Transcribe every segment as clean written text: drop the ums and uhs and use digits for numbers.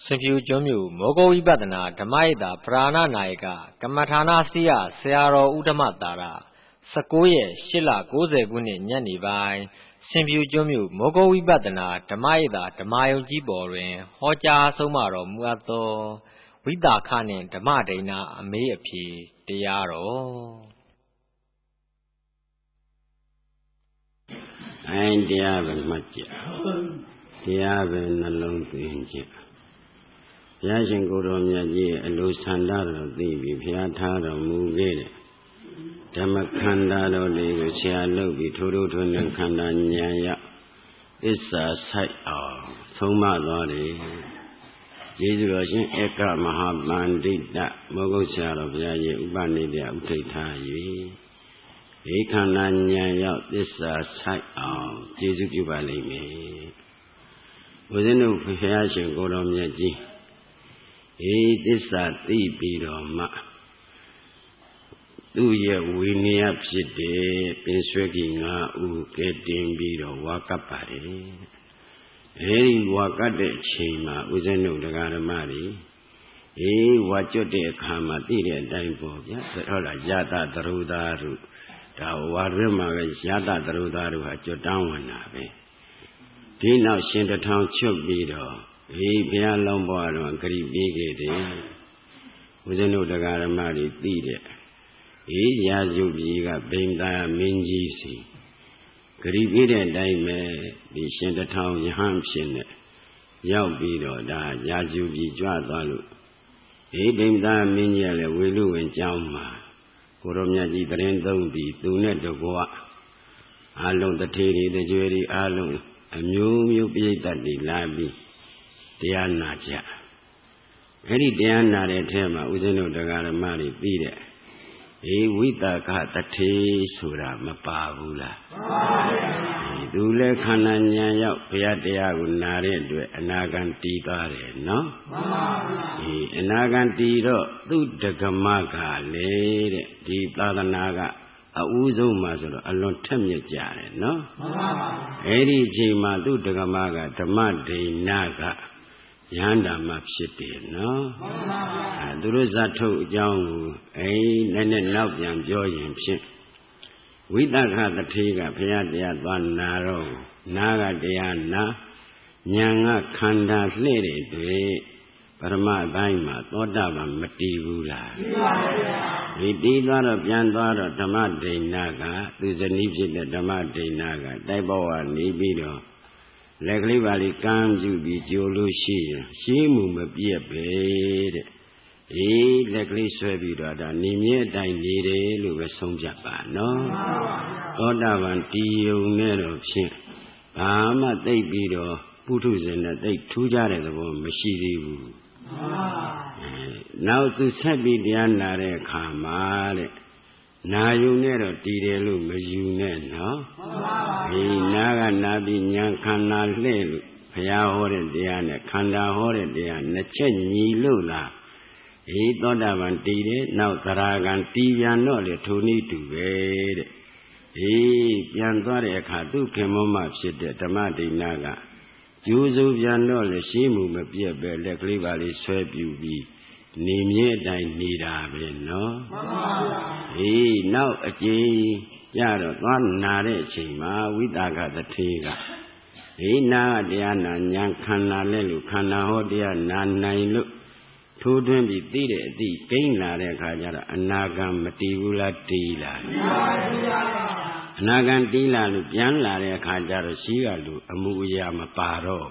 Simpu Jomu, Mogo Ibadana, Damaida, Prana Naika, Kamatana Sia, Searo Udamatara, Sakoye, Shila, Goze Guni, Nyani Vai, Simpu Jomu, Mogo Ibadana, Damaida, Damayo Jiborin, Hoja Somaro, Muato, Vida Kanin, Damadina, Ameapi, Diaro. I dear much. Diabin alone to injure. Yashin Godomia, a loose handle, the Piatado, Mugere. Damakanda, the Chialobi, Turu, Kanda, Nyaya. It's a sight of Soma Lodi. Jesus Eka Mahaman did that Mogosha of Yaya Ubanidia Utetayi. Ekana Nyaya, this a sight of Jesus Ubalimi. Within the Fashion Godomia. This are the Bidoma. Do ye winnie up city, been swagging who getting Bido walk up by walk at the chamber within the Garamari. What your day come at the time for Yata Darudaru. Thou Warima Yata Darudaru at your down one. Did now send the town chop Bido. Be a lombard and creepy within the Garamari theatre. Yazubi got blamed by Minjisi. Creepy and Dime, the sent the town Hampshire. Yaubido, da Yazubi Jadalu. Blamed by Minjale, Willu and Jama. Koromiaji Brendon be Dunet the Goa. Along the Teddy, the Jury Along, a new be that the Labi. Diana Ja. Any Diana de Tema within the Garamari beat it. With the cat the tea sura mapavula. Dule Kananya Piatia would narrate to Anagan Tigare, no? Anagan Tido, do the Gamaga, lady, deep Ladanaga, a Uzo Mazur, a long Temia Jare, no? Eddie Jima do the Gamaga, the Madi Naga. Yanda Mapshiti, no? Duruzato Young, Nene Nobian Joyim Ship. We don't have the Tiga, Piadia, one narrow, Naga Diana, Nyanga Kanda Lady, Parama Baima, Odava Mativula. We did one of Yandara Tamade Naga, to the Niji Tamade Naga, Daiboa Nibido. Legally Valley comes you be Jolushi, she mum be a bed. Legally Swabida, Nimia Dine, Lugasum Japan, no? Odavan Tio Nero Chin. Ama they beat Putus and they 2 jars of Machidi. Now to Sabi Diana Kamale. Now you never did a look, you know. Naga Nabi Yankana Lelu, Paya Hore Diana, Kanda Hore Diana, Chenyi Lula. He thought of Antide, now Taragan Tia Nole to need to wait. He Yandore Kadu came on shit at Tamati Naga. Juzu Yanole, she moved be a bed, like Livali sweep you be. Nimye Nida, no? Now a G. Yaro, one nare chima, with Aga the Tiga. Na Diana, Yankana Lelu, Kana Hodia, Nana look. 220 the Kaina Kajara, Anaga Mativula Tila. Anagan Tila, Lupianla Kajara, Shialu, Amuya Maparo.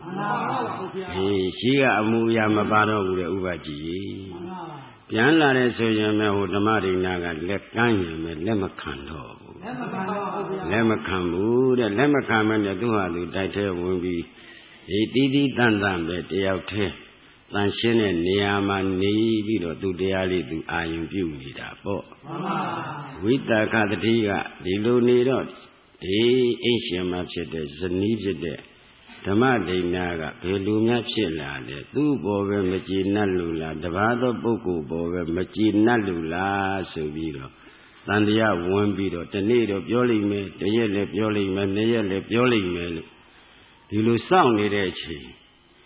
Shia Amuya Maparo, Ubaji. Pianla Soyama, Damari Naga, Lekanya, Lemakando. Lemakambu, the Lemakam and the Dua, the Dite will be a Didi Dandan, but they out here. Lanshin and Niama Navy or to the alley to Iron Beauty. With the Katatiga, the Lunidot, Asian Machete, the Nijede, Tamade Naga, Pelumia Chilla, the 2 Bove Machina Lula, the Vado Boku Bove Machina Lula, Severo, Sandia one beat of the need of Yoli me, the Yellow Yoli man, the Yellow Yoli man. You lose sound it,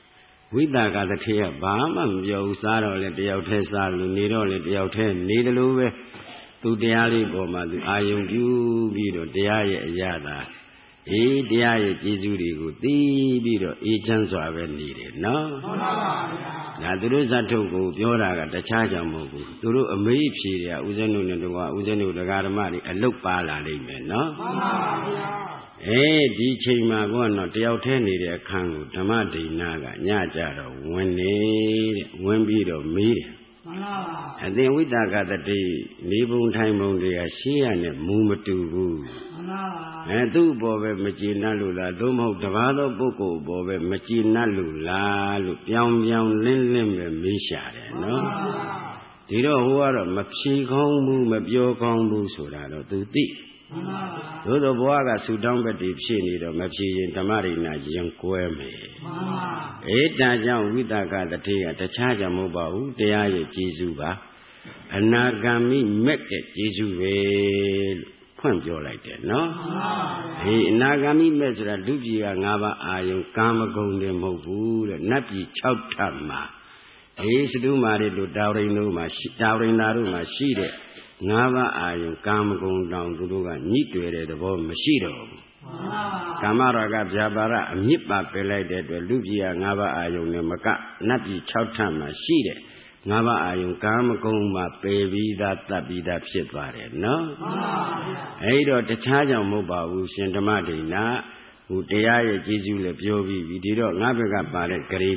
ဝိသကတထေကဘာမှမပြောဘူးစားတော့လေတယောက်တည်းစားလို့နေတော့လေတယောက်တည်းနေတယ်လို့ပဲသူတရားလေးပေါ်မှာသူအာယုံပြုပြီးတော့တရားရဲ့အရာသာတရားရဲ့ကျေးဇူးတွေကိုသိပြီးတော့အေးချမ်းစွာပဲနေတယ်နော်မှန်ပါပါဗျာဒါသူတို့ဇတ်ထုတ်ကိုပြောတာကတခြားကြောင့်မဟုတ်ဘူးသူတို့အမေးဖြေတယ်ဦးဇင်းတို့နဲ့တကွာဦးဇင်းတို့တရားဓမ္မတွေအလုတ်ပါလာလိမ့်မယ်နော်မှန်ပါပါဗျာဒီချိန်မှာကတော့တယောက်တည်းနေတဲ့အခန်းကိုဓမ္မဒိဏကညကြတော့ဝင်နေတဲ့ဝင်ပြီးတော့မေးတယ်မှန်ပါပါအသင်ဝိတကတတိနေပုံထိုင်ပုံတွေကရှေးရနဲ့မူမတူဘူးမှန်ပါပါသူ့ဘောပဲမကြည်နပ်လို့လားသို့မဟုတ်တပါးသောပုဂ္ဂိုလ်ဘောပဲမကြည်နပ်လို့လားလို့ပြောင်းပြောင်းလင်းလင်းပဲမေးရှာတယ်နော်မှန်ပါပါဒီတော့ဟိုကတော့မဖြေကောင်းဘူးမပြောကောင်းဘူးဆိုတာတော့သူသိသို့သောဘဝကဆူတောင်းပဲတည်ဖြစ်နေတော့မဖြေရင်ဓမ္မရိဏရင်ကွဲမယ်ဒါကြောင့်ဝိတကတထေကတခြားကြောင့်မဟုတ်ပါဘူးတရားရဲ့ကျေးဇူးပါအနာဂါမိမက်တဲ့ကျေးဇူးပဲလို့ဖွင့်ပြောလိုက်တယ်နော်အနာဂါမိမက်ဆိုတာလူပြည်က၅ပါးအာယုံကာမဂုဏ်တွေမဟုတ်ဘူးတဲ့နတ်ပြည်6ထပ်မှာစတုမာတွေတို့တာဝရိန်တို့မှာတာဝရိန်သားတို့မှာရှိတဲ့၅ပါးအာယုံကာမဂုဏ်တောင်သူတို့ကညှိတွေ့တဲ့သဘောမရှိတော့ဘူးကာမရာဂဗျာပါဒအမြစ်ပါပယ်လိုက်တဲ့အတွက်လူပြည်က၅ပါးအာယုံနဲ့မကနတ်ပြည်6ထပ်မှာရှိတဲ့၅ပါးအာယုံကာမဂုဏ်မှာပယ်ပြီးသားတတ်ပြီးသားဖြစ်သွားတယ်နော်အဲ့တော့တခြားကြောင့်မဟုတ်ပါဘူးရှင်ဓမ္မဒိဏဟိုတရားရဲ့ကျေးဇူးလည်းပြောပြီးပြီဒီတော့ငါဘက်ကပါတဲ့ဂရေ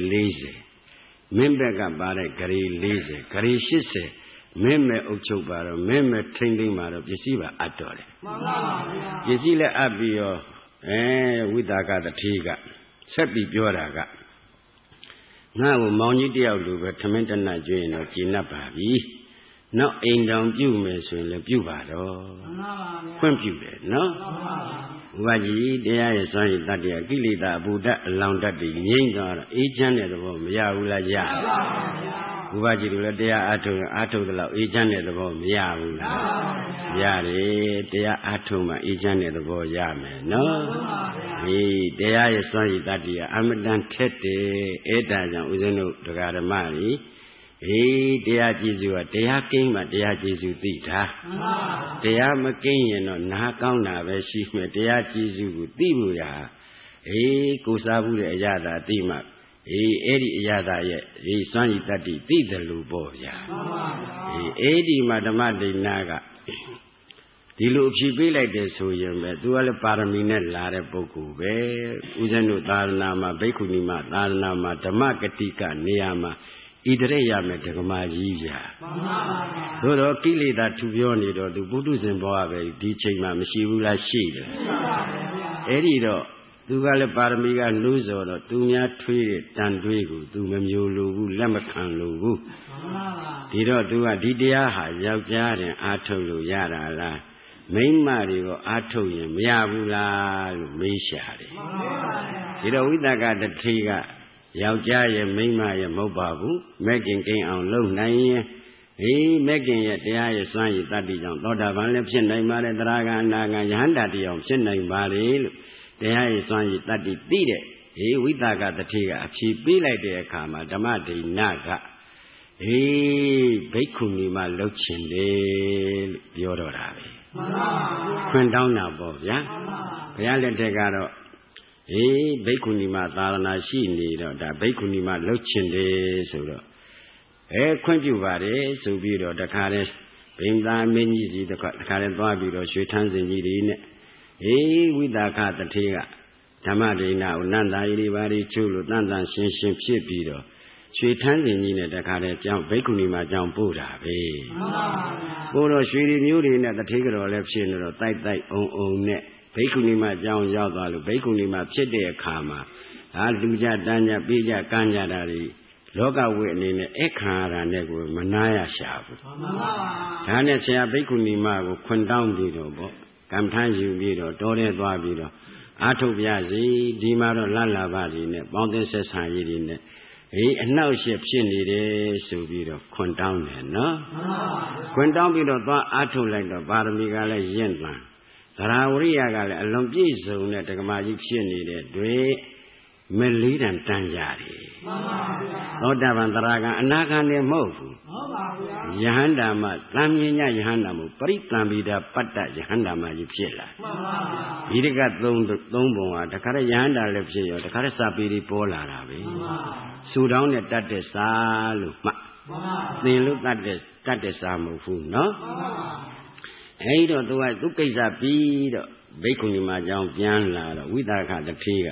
40မင်းဘက်ကပါတဲ့ဂရေ40ဂရေ80မင်းမဲ့အုပ်ချုပ်ပါတော့မင်းမဲ့ထိမ့်သိမ့်ပါတော့ပစ္စည်းပါအပ်တော်တယ်မှန်ပါဗျာပစ္စည်းလည်းအပ်ပြီးရောဝိတာကတထေကဆက်ပြီးပြောတာကငါ့ကိုမောင်ကြီးတယောက်လိုပဲထမင်းတနတ်ကျွေးရင်တော့ကျဉ်တ်ပါပြီနောက်အိမ်တောင်ပြုမယ်ဆိုရင်လည်းပြုပါတော့မှန်ပါဗျာခွင့်ပြုတယ်နော်မှန်ပါဗျာဘုရားကြီးတရားရဲ့စွမ်းရည်တတ္တရာကိလေသာအဘူဓာတ်အလောင်တတ်တွေငြိမ့်သွားတော့အေးချမ်းတဲ့သဘောမရဘူးလားရပါဗျာဘုရားကြီးတို့လည်းတရားအားထုတ်သလောက်အေးချမ်းတဲ့သဘောမရဘူးလားရတယ်တရားအားထုတ်မှအေးချမ်းတဲ့သဘောရမယ်နော်တရားရဲ့စွမ်းရည်တတ္တရာအမတန်ထက်တယ်အဲ့ဒါကြောင့်ဦးဇင်းတို့တရားဓမ္မကြီးတရားကျေးဇူးကတရားကိန်းမှတရားကျေးဇူးသိတာတရားမကိန်းရင်တော့နားကောင်းတာပဲရှိမယ်တရားကျေးဇူးကိုသိဖို့ရာကိုစားဘူးတဲ့အရာသာသိမှအဲ့ဒီအရာသာရဲ့စွမ်းရည်တတ္တိသိတယ်လို့ပေါ့ဗျာအဲ့ဒီမှာဓမ္မဒိဏကဒီလိုအဖြစ်ပေးလိုက်တယ်ဆိုရင်ပဲသူကလည်းပါရမီနဲ့လာတဲ့ပုဂ္ဂိုလ်ပဲဦးဇင်းတို့သာသနာမှာဘိက္ခုနီမသာသနာမှာဓမ္မဂတိကနေရာမှာဣတရေရမယ်ဓမ္မကြီးဗျာသို့တော့ကိလေသာထူပြောနေတော့သူပုထုဇဉ်ဘဝပဲဒီချိန်မှာမရှိဘူးလားရှိတယ်အဲ့ဒီတော့သူကလည်းပါရမီကနှိုးစော်တော့သူများထွေးတဲ့တန်တွေးကိုသူမမျိုးလို့ဘူးလက်မခံလို့ဘူးဒီတော့သူကဒီတရားဟာယောက်ျားတင်အားထုတ်လို့ရတာလားမိန်းမတွေကိုအားထုတ်ရင်မရဘူးလားလို့မေးရှာတယ်ဒီတော့ဝိသကတထေကယောက်ျားရဲ့မိန်းမရဲ့မဟုတ်ပါဘူးမဲ့ခင်ကိန်းအောင်လုပ်နိုင်ရင်မဲ့ခင်ရဲ့တရားရဲ့စွမ်းရည်တတ္တိကြောင့်သောတာပန်လည်းဖြစ်နိုင်ပါတယ်သရဂံအနာဂံယဟန္တာတရားဖြစ်နိုင်ပါလေလို့တရားရဲ့စွမ်းရည်တတ္တိသိတဲ့ဝိသကတထေကအဖြေပေးလိုက်တဲ့အခါမှာဓမ္မဒိဏကဘိက္ခုနီမလှုပ်ချင်တယ်လို့ပြောတော့တာပဲမှန်ပါဗျာခွင့်တောင်းတာပေါ့ဗျာဘုရားလက်ထက်ကတော့ဘိက္ခုနီမသာသနာရှိနေတော့ဒါဘိက္ခုနီမလှုပ်ချင်တယ်ဆိုတော့ခွင့်ပြုပါတယ်ဆိုပြီးတော့တခါတည်းဘိန္ဒာမင်းကြီးစီတခါတည်းသွားပြီးတော့ရွှေထန်းစင်ကြီးတွေနဲ့ဝိသကတထေကဓမ္မဒိဏကိုနန္တာရီတွေဘာတွေချိုးလို့တန်တန်ရှင်းရှင်းဖြစ်ပြီးတော့ရွှေထန်းစင်ကြီးနဲ့တခါတည်းကြောင်းဘိက္ခုနီမကြောင်းပို့တာပဲမှန်ပါဗျာပို့တော့ရွှေတွေမျိုးတွေနဲ့တထေကတော်လည်းဖြစ်နေတော့တိုက်တိုက်အုံအုံနဲ့ဘိက္ခုနီမကြောင်းရောက်သွားလို့ဘိက္ခုနီမဖြစ်တဲ့အခါမှာလူကြတန်းကြပြေးကြကမ်းကြတာတွေလောကဝိအနေနဲ့အခါရနဲ့ကိုမနာရရှာဘူးမှန်ပါပါဒါနဲ့ဆရာဘိက္ခုနီမကိုခွန်တောင်းပြီးတော့ပေါ့ကံထမ်းယူပြီးတော့တောထဲသွားပြီးတော့အာထုတ်ပြစီဒီမှာတော့လလပါစီနဲ့ပေါင်းသင်းဆက်ဆံရေးတွေနဲ့အနှောက်အယှက်ဖြစ်နေတယ်ဆိုပြီးတော့ခွန်တောင်းတယ်နော်ခွန်တောင်းပြီးတော့သွားအာထုတ်လိုက်တော့ပါရမီကလည်းရင့်တန်သရဝရိယကလည်းအလွန်ပြည့်စုံတဲ့ဓမ္မကြီးဖြစ်နေတဲ့တွေ့မလေးတန်တန်းကြတယ်သောတာပန်သရဂံအနာဂံနဲ့မဟုတ်ဘူးယဟန္တာမသံမြင်ညယဟန္တာမို့ပရိသံပိတာပတ္တယဟန္တာမကြီးဖြစ်လာဒီတကသုံးပုံဟာတခါတည်းယဟန္တာလည်းဖြစ်ရောတခါတည်းစာပေတွေပေါ်လာတာပဲဆူတောင်းနဲ့တတ်တဲ့စာလို့မှသင်လို့တတ်တဲ့စာမဟုတ်ဘူးနော်အဲဒီတော့သူကိစ္စပြီးတော့ဘိက္ခုနီမအကြောင်းပြန်လာတော့ဝိသကတထေးက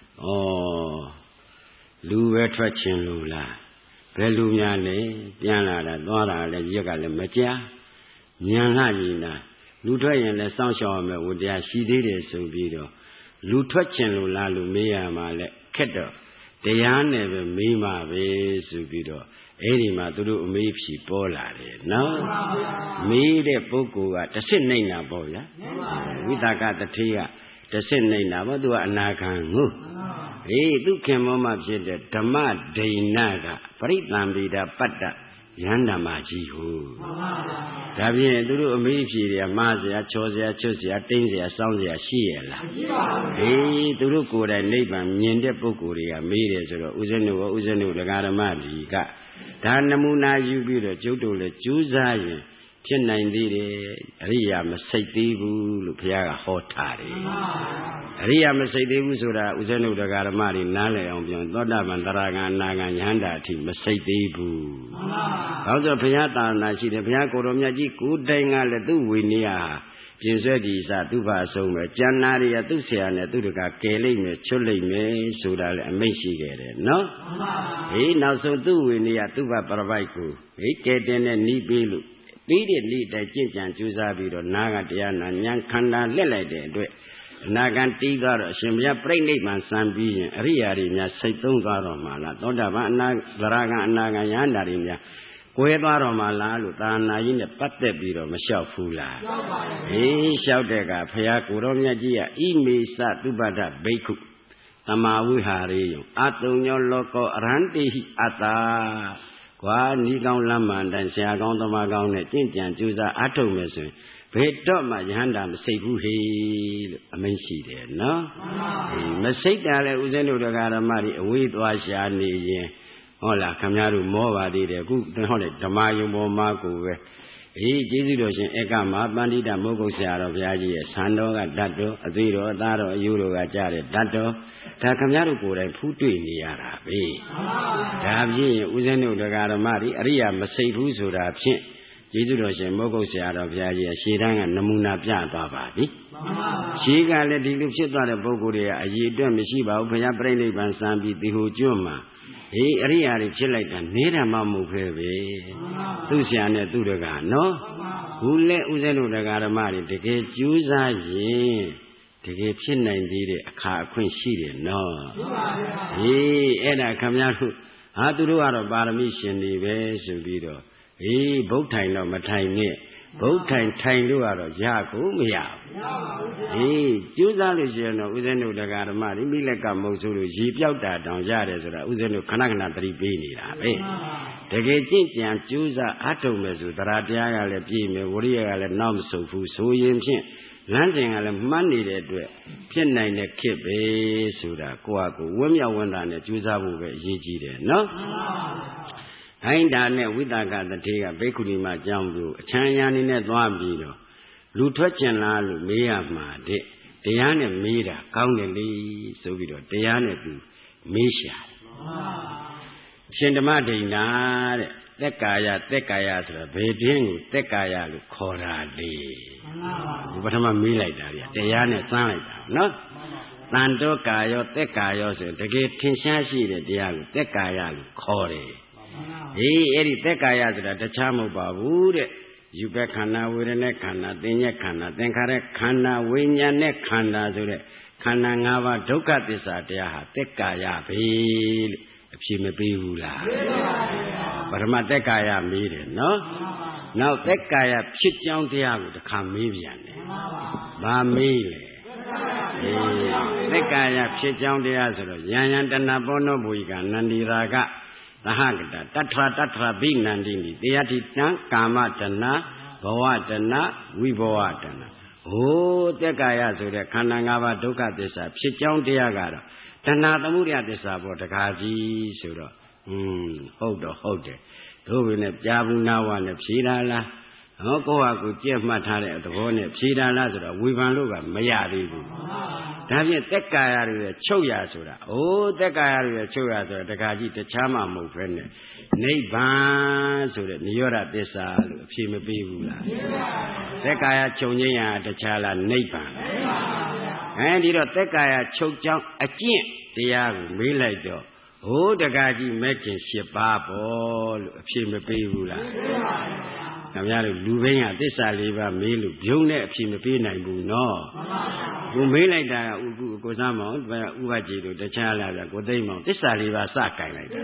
လူပဲထွက်ချင်လို့လားဘယ်လူများလဲပြန်လာတာသွားတာလည်းရက်ကလည်းမကြားဉာဏ်လှကြီးနာလူထွက်ရင်လည်းစောင့်ရှောက်ရမယ်ဝတရားရှိသေးတယ်ဆိုပြီးတော့လူထွက်ချင်လို့လားလို့မေးရမှာလဲခက်တော့တရားနဲ့ပဲမေးမှာပဲဆိုပြီးတော့အဲ့ဒီမှာသူတို့အမေးဖြေပေါ်လာတယ်နော်မေးတဲ့ပုဂ္ဂိုလ်ကတစ်စစ်နှိမ့်တာပေါ့ဗျာဝိသကတထေးကတစ်စစ်နှိမ့်တာပေါ့သူကအနာခံငုသူခင်မောမှဖြစ်တဲ့ဓမ္မဒိဏကပရိသံပိတာပတ္တယန္ဓမကြီးဟုဒါဖြင့်သူတို့အမေးဖြေတွေကမှားเสียချောเสียချွတ်เสียတိမ့်เสียစောင်းเสียရှိရလားမရှိပါဘူးသူတို့ကိုယ်တိုင်နိဗ္ဗာန်မြင်တဲ့ပုဂ္ဂိုလ်တွေကမေးတယ်ဆိုတော့ဥစဉ်တို့ဒကာဓမ္မကြီးကဒါနမူနာယူပြီးတော့ကျုပ်တို့လည်းကြိုးစားရင်ဖြစ်နိုင်သေးတယ်အရိယာမစိတ်သေးဘူးလို့ဘုရားကဟောထားတယ်အရိယာမစိတ်သေးဘူးဆိုတာဥစဉ်တို့ဒကာဓမ္မတွေနားလည်အောင်ပြောသောတာပန်သရဂံအနာဂံယဟန္တာအထိမစိတ်သေးဘူးဘာလို့ဆိုဘုရားသာသနာရှိတယ်ဘုရားကိုယ်တော်မြတ်ကြီးကိုယ်တိုင်ကလည်းသူ့ဝိနည်းဟာပြင်ဆွဲဒီစာသူ့ဘာဆုံးပဲကျန်နာတွေကသူ့ဆရာနဲ့သူ့တကကယ်လိုက်မယ်ချွတ်လိုက်မယ်ဆိုတာလည်းအမိန့်ရှိခဲ့တယ်နော်နောက်ဆုံးသူ့ဝိနည်းကသူ့ဘာပရပိုက်ကိုကယ်တင်တဲ့နီးပေးလို့ပြီးတဲ့နေ့တိုင်ကြင်ကြံကြိုးစားပြီးတော့နာကတရားနာဉာဏ်ခန္ဓာလက်လိုက်တဲ့အတွက်အနာဂံတီးသွားတော့အရှင်ဘုရားပြိဋိဘံစံပြီးရင်အရိယာတွေများစိတ်သုံးသွားတော့မှလားသောတာပန်သရဂံအနာဂံယန္တာတွေများကွဲသွားတော့မှလားလို့သာနာကြီးနဲ့ပတ်သက်ပြီးတော့မလျှောက်ဘူးလားလျှောက်ပါဘူးလျှောက်တဲ့ကဘုရားကိုယ်တော်မြတ်ကြီးကဣမေသသုပဒဘိက္ခုသမာဝိဟာရေယအတုံညောလောကောအရဟံတိဟိအတ္တာကွာနီးကောင်းလမ်းမှန်တိုင်းဆရာကောင်းသမားကောင်းနဲ့ကြင်ကြံကြိုးစားအားထုတ်မယ်ဆိုရင်ဘယ်တော့မှယဟန္တာမစိတ်ဘူးဟေလို့အမိန့်ရှိတယ်နော်မစိတ်တာလဲဥစဉ်တို့တရားဓမ္မတွေအဝေးသွားရှာနေရင်ဟုတ်လားခမများတို့မောပါသေးတယ်အခုဟုတ်တယ်ဓမ္မယုံပေါ်မှာကိုပဲကျေးဇူးတော်ရှင်ဧကမပန္တိတမုဂ္ဂုတ်ဆရာတော်ဘုရားကြီးရဲ့ဆံတော်ကဓာတ်တော်အသေးတော်အသားတော်အယုတော်ကကြားတဲ့ဓာတ်တော်ဒါခမများတို့ကိုယ်တိုင်ဖူးတွေ့နေရတာပဲဒါဖြင့်ဥစဉ်တို့တရားဓမ္မတွေအရိယာမစိတ်ဘူးဆိုတာဖြင့်ကျေးဇူးတော်ရှင်မုဂ္ဂုတ်ဆရာတော်ဘုရားကြီးရဲ့ရှေ့တန်းကနမူနာပြသွားပါပြီရှေးကလည်းဒီလိုဖြစ်သွားတဲ့ပုဂ္ဂိုလ်တွေကအရေးအတွက်မရှိပါဘူးဘုရားပြိဋိဘံစံပြီးဒီဟိုကျွတ်မှာအရိယာတွေဖြစ်လိုက်တာနေတာမှမဟုတ်ပဲသူ့ဆရာနဲ့သူ့တကနော်ဘူးလဲဥစဉ်တို့တရားဓမ္မတွေတကယ်ကြိုးစားရင်တကယ်ဖြစ်နိုင်သေးတဲ့အခါအခွင့်ရှိတယ်နော်အဲ့ဒါခမများတို့သူတို့ကတော့ပါရမီရှင်တွေပဲဆိုပြီးတော့ဗုဒ္ဓထိုင်တော့မထိုင်နဲ့ဗုဒ္ဓထိုင်လို့ကတော့ရကိုမရဘူးကျိုးစားလို့ရှိရင်တော့ဥစဉ်တို့တရားဓမ္မတွေမိလက်ကမဟုတ်ဆိုလို့ရေပြောက်တာတောင်ရတယ်ဆိုတာဥစဉ်တို့ခဏခဏသတိပေးနေတာပဲတကယ်ကြင်ကြံကျိုးစားအားထုတ်မယ်ဆိုတရားတရားကလည်းပြည့်မယ်ဝရိယကလည်းနောက်မဆုတ်ဘူးဆိုရင်ဖြင့်လမ်းစဉ်ကလည်းမှတ်နေတဲ့အတွက်ဖြစ်နိုင်တဲ့ခေတ်ပဲဆိုတာကိုယ့်ဟာကိုယ်ဝမ်းမြောက်ဝမ်းသာနဲ့ကြိုးစားဖို့ပဲအရေးကြီးတယ်နော်ဟိုင်းဒါနဲ့ဝိသကတထေးကဘိက္ခုနီမအကြောင်းကိုအချမ်းရအနေနဲ့သွားပြီးတော့လူထွက်ကျင်လားလို့မေးရမှာတဲ့တရားနဲ့မေးတာကောင်းတယ်လေဆိုပြီးတော့တရားနဲ့သူမေးရှာရှင်ဓမ္မဒိဏတဲ့သက်ကာယဆိုတာဘယ်တင်းကိုသက်ကာယလို့ခေါ်တာလေဒီပထမမေးလိုက်တာဗျတရားနဲ့စမ်းလိုက်တာနော်တန်တောကာယောသက်ကာယောဆိုတကယ်ထင်ရှားရှိတဲ့တရားကိုသက်ကာယလို့ခေါ်တယ်အဲ့ဒီသက်ကာယဆိုတာတခြားမဟုတ်ပါဘူးတဲ့ယူပခန္ဓာဝေဒနာခန္ဓာသင်္ညက်ခန္ဓာသင်္ခါရခန္ဓာဝိညာဉ်နဲ့ခန္ဓာဆိုတဲ့ခန္ဓာ၅ပါးဒုက္ခသစ္စာတရားဟာသက်ကာယပဲလို့အဖြေမပေးဘူးလားပထမသက်ကာယမေးတယ်နော်နောက်သက်ကာယဖြစ်ကြောင်းတရားကိုတစ်ခါမေးပြန်တယ်ဘာမေးလဲသက်ကာယဖြစ်ကြောင်းတရားဆိုတော့ယံယံတဏပောနောဘူိကနန္ဒီရာဂသဟကတတထဘိနန္တိနိတရားတိတံကာမတဏဘဝတဏဝိဘဝတဏသက်ကာယဆိုတဲ့ခန္ဓာ၅ပါးဒုက္ခသစ္စာဖြစ်ကြောင်းတရားကတော့တဏှာသမုဒယသစ္စာပေါ်တကားကြီးဆိုတော့ဟုတ်တယ်တို့ဘယ်နဲ့ကြားဘူးနာဝနဲ့ဖြေတာလားဟောကိုယ့်ဟာကိုကြက်မှတ်ထားတဲ့သဘောနဲ့ဖြေတာလားဆိုတော့ဝေဖန်လို့ကမရသေးဘူးဒါဖြင့်သက်ကာယတွေရဲ့ချုပ်ရဆိုတာသက်ကာယတွေရဲ့ချုပ်ရဆိုတော့တကားကြီးတခြားမှမဟုတ်ဘဲနဲ့နိဗ္ဗာန်ဆိုတဲ့နိရောဓသစ္စာလို့အဖြေမပေးဘူးလားသက်ကာယချုပ်ငြိမ်းရာတခြားလားနိဗ္ဗာန်ဒီတော့သက်ကာယချုပ်ကြောင်းအကျင့်တရားကိုမေးလိုက်တော့တကားကြီးမဲ့ခင်7ပါးပေါ့လို့အဖြေမပေးဘူးလားခင်ဗျားတို့လူဘင်းကသစ္စာ4ပါးမေးလို့ပြုံးတဲ့အဖြေမပေးနိုင်ဘူးနော်ကိုမေးလိုက်တာကကိုစားမောင်ဥပကြီးတို့တခြားလာပြကိုသိမ့်မောင်သစ္စာ4ပါးစကင်လိုက်တာ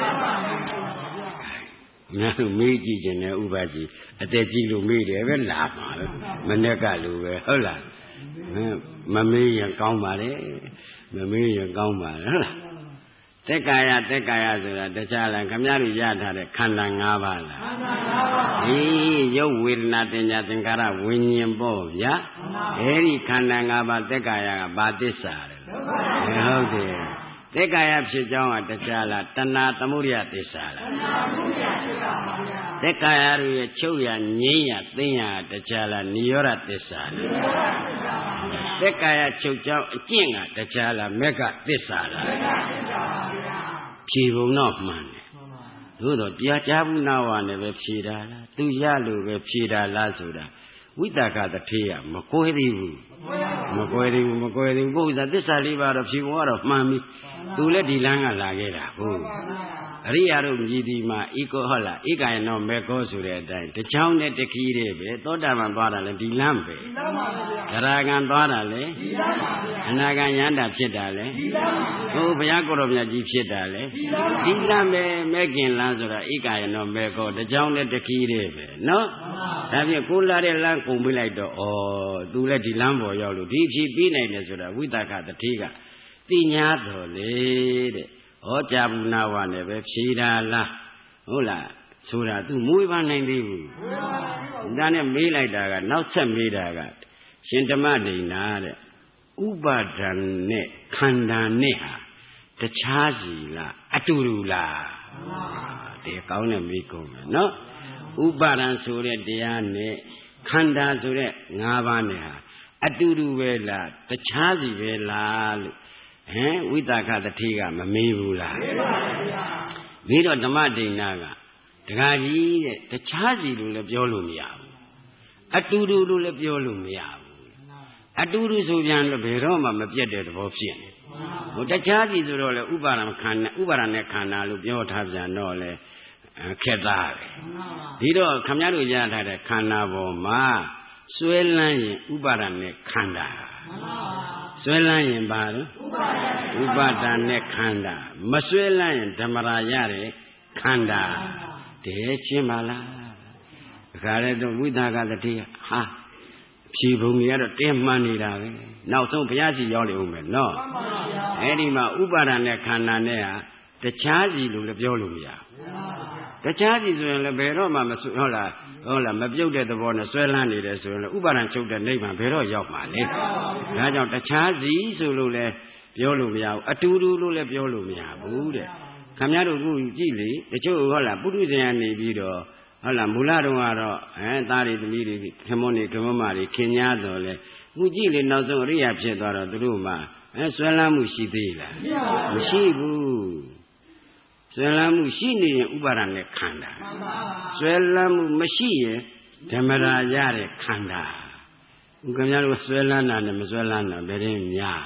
များလို့မေးကြည့်ခြင်းနဲ့ဥပကြီးအသက်ကြီးလို့မေးတယ်ပဲလာပါပဲမနေ့ကလိုပဲဟုတ်လားမမေးရင်ကောင်းပါလေမမေးရင်ကောင်းပါလေဟုတ်လားသက်ကာယဆိုတာတခြားလားခမည်းတော်ရထားတဲ့ခန္ဓာ၅ပါးလားခန္ဓာ၅ပါးရုပ်ဝေဒနာတင်ညာသင်္ခါရဝိညာဉ်ပေါ့ဗျာအဲဒီခန္ဓာ၅ပါးသက်ကာယကဘာသစ္စာလဲဟုတ်တယ်သက်ကာယဖြစ်ကြောင်းကတခြားလားတဏှာသမုဒယသစ္စာလားတဏှာသမုဒယသစ္စာပါဗျာသက်ကာယရဲ့ချုပ်ရငြိမ်းရသိရတခြားလားနိရောဓသစ္စာနိရောဓသစ္စာပါဗျာသက်ကာယချုပ်ကြောင်းအကျင့်ကတခြားလားမေဃသစ္စာလားမေဃသစ္စာပါဗျာဖြေပုံတော့မှန်တယ်သို့တော့တရားကြားဘူးနာဝနဲ့ပဲဖြေတာလားသူရလို့ပဲဖြေတာလားဆိုတာဝိတကတထေးကမကွဲသေးဘူးမကွဲသေးဘူးပုဂ္ဂိုလ်သစ္စာ4ပါးတော့ဖြေပုံကတော့မှန်ပြီသူလည်းဒီလမ်းကလာခဲ့တာဟုတ်အရိယာတို့မြည်ဒီမှာဧကောဟုတ်လားဧကယနောမေကောဆိုတဲ့အတိုင်းတချောင်းနဲ့တခီးတဲ့ပဲသောတာပန်သွားတာလည်းဒီလမ်းပဲသရဂံသွားတာလည်းဒီလမ်းပါဗျာအနာဂံယန္တာဖြစ်တာလည်းဒီလမ်းပါဗျာဘုရားကိုရောမြတ်ကြီးဖြစ်တာလည်းဒီလမ်းပဲမဲခင်လမ်းဆိုတာဧကယနောမေကောတချောင်းနဲ့တခီးတဲ့ပဲနော်ဒါဖြင့်ကိုလာတဲ့လမ်းကုန်ပြလိုက်တော့သူလည်းဒီလမ်းပေါ်ရောက်လို့ဒီဖြည်ပြီးနိုင်တယ်ဆိုတာဝိတကတထေးကသိညာတော်လေတဲ့ကြာဘူးနာဝနဲ့ပဲဖြေတာလားဟုတ်လားဆိုတာသူမွေးပါနိုင်သေးဘူးဒါနဲ့မေးလိုက်တာကနောက်ဆက်မေးတာကရှင်ဓမ္မဒိဏတဲ့ဥပါဒံနဲ့ခန္ဓာနဲ့ဟာတခြားစီလားအတူတူလားဒီကောင်းတဲ့မေးကုန်မယ်နော်ဥပါဒံဆိုတဲ့တရားနဲ့ခန္ဓာဆိုတဲ့၅ပါးနဲ့ဟာအတူတူပဲလားတခြားစီပဲလားလို့ဝိတကတထေးကမမေးဘူးလားမေးပါဗျာမေးတော့ဓမ္မဒိဏကဒကာကြီးတဲ့တခြားစီလို့လည်းပြောလို့မရဘူးအတူတူလို့လည်းပြောလို့မရဘူးအတူတူဆိုပြန်လို့ဘယ်တော့မှမပြတ်တဲ့သဘောဖြစ်နေတခြားစီဆိုတော့လေဥပါဒံခန္ဓာဥပါဒံနဲ့ခန္ဓာလို့ပြောထားပြန်တော့လေခက်သားပဲဒီတော့ခမည်းတော်ရထားတဲ့ခန္ဓာပေါ်မှာစွဲလန်းရင်ဥပါဒံနဲ့ခန္ဓာစွဲလန်းရင်ဘာလို့ဥပါဒာနဲ့ခန္ဓာမစွဲလန်းရင်ဓမ္မရာရတဲ့ခန္ဓာတည်းချင်းပါလားဒါကြတဲ့တော့ဝိသကတတိဟာဖြေပုံကြီးကတော့တင်းမှန်နေတာပဲနောက်ဆုံးဘုရားရှိရောက်လေဦးမယ်နော်အဲ့ဒီမှာဥပါဒာနဲ့ခန္ဓာနဲ့ဟာတခြားစီလို့လည်းပြောလို့မရဘူးတခြားစီဆိုရင်လည်းဘယ်တော့မှမဟုတ်လားမပြုတ်တဲ့သဘောနဲ့ဆွဲလန်းနေတယ်ဆိုရင်လည်းဥပါဒံချုပ်တဲ့နိဗ္ဗာန်ဘယ်တော့ရောက်မှာလဲဒါကြောင့်တခြားစီဆိုလို့လည်းပြောလို့မရဘူးအတူတူလို့လည်းပြောလို့မရဘူးတဲ့ခင်ဗျားတို့ခုကြည့်လေတချို့ဟုတ်လားပုထုဇဉ်ကနေပြီးတော့ဟုတ်လားမူလတုန်းကတော့သားတွေသမီးတွေခင်မွန်းတွေခင်မမတွေခင်ညာတော်လဲခုကြည့်လေနောက်ဆုံးအရိယာဖြစ်သွားတော့သူတို့မှဆွဲလန်းမှုရှိသေးလားမရှိဘူးဆွဲလန်းမှုရှိနေရင်ဥပါဒဏ်နဲ့ခန္ဓာဆွဲလန်းမှုမရှိရင်ဓမ္မရာရတဲ့ခန္ဓာခင်ဗျားတို့ဆွဲလန်းတာနဲ့မဆွဲလန်းတာဘယ်ရင်များ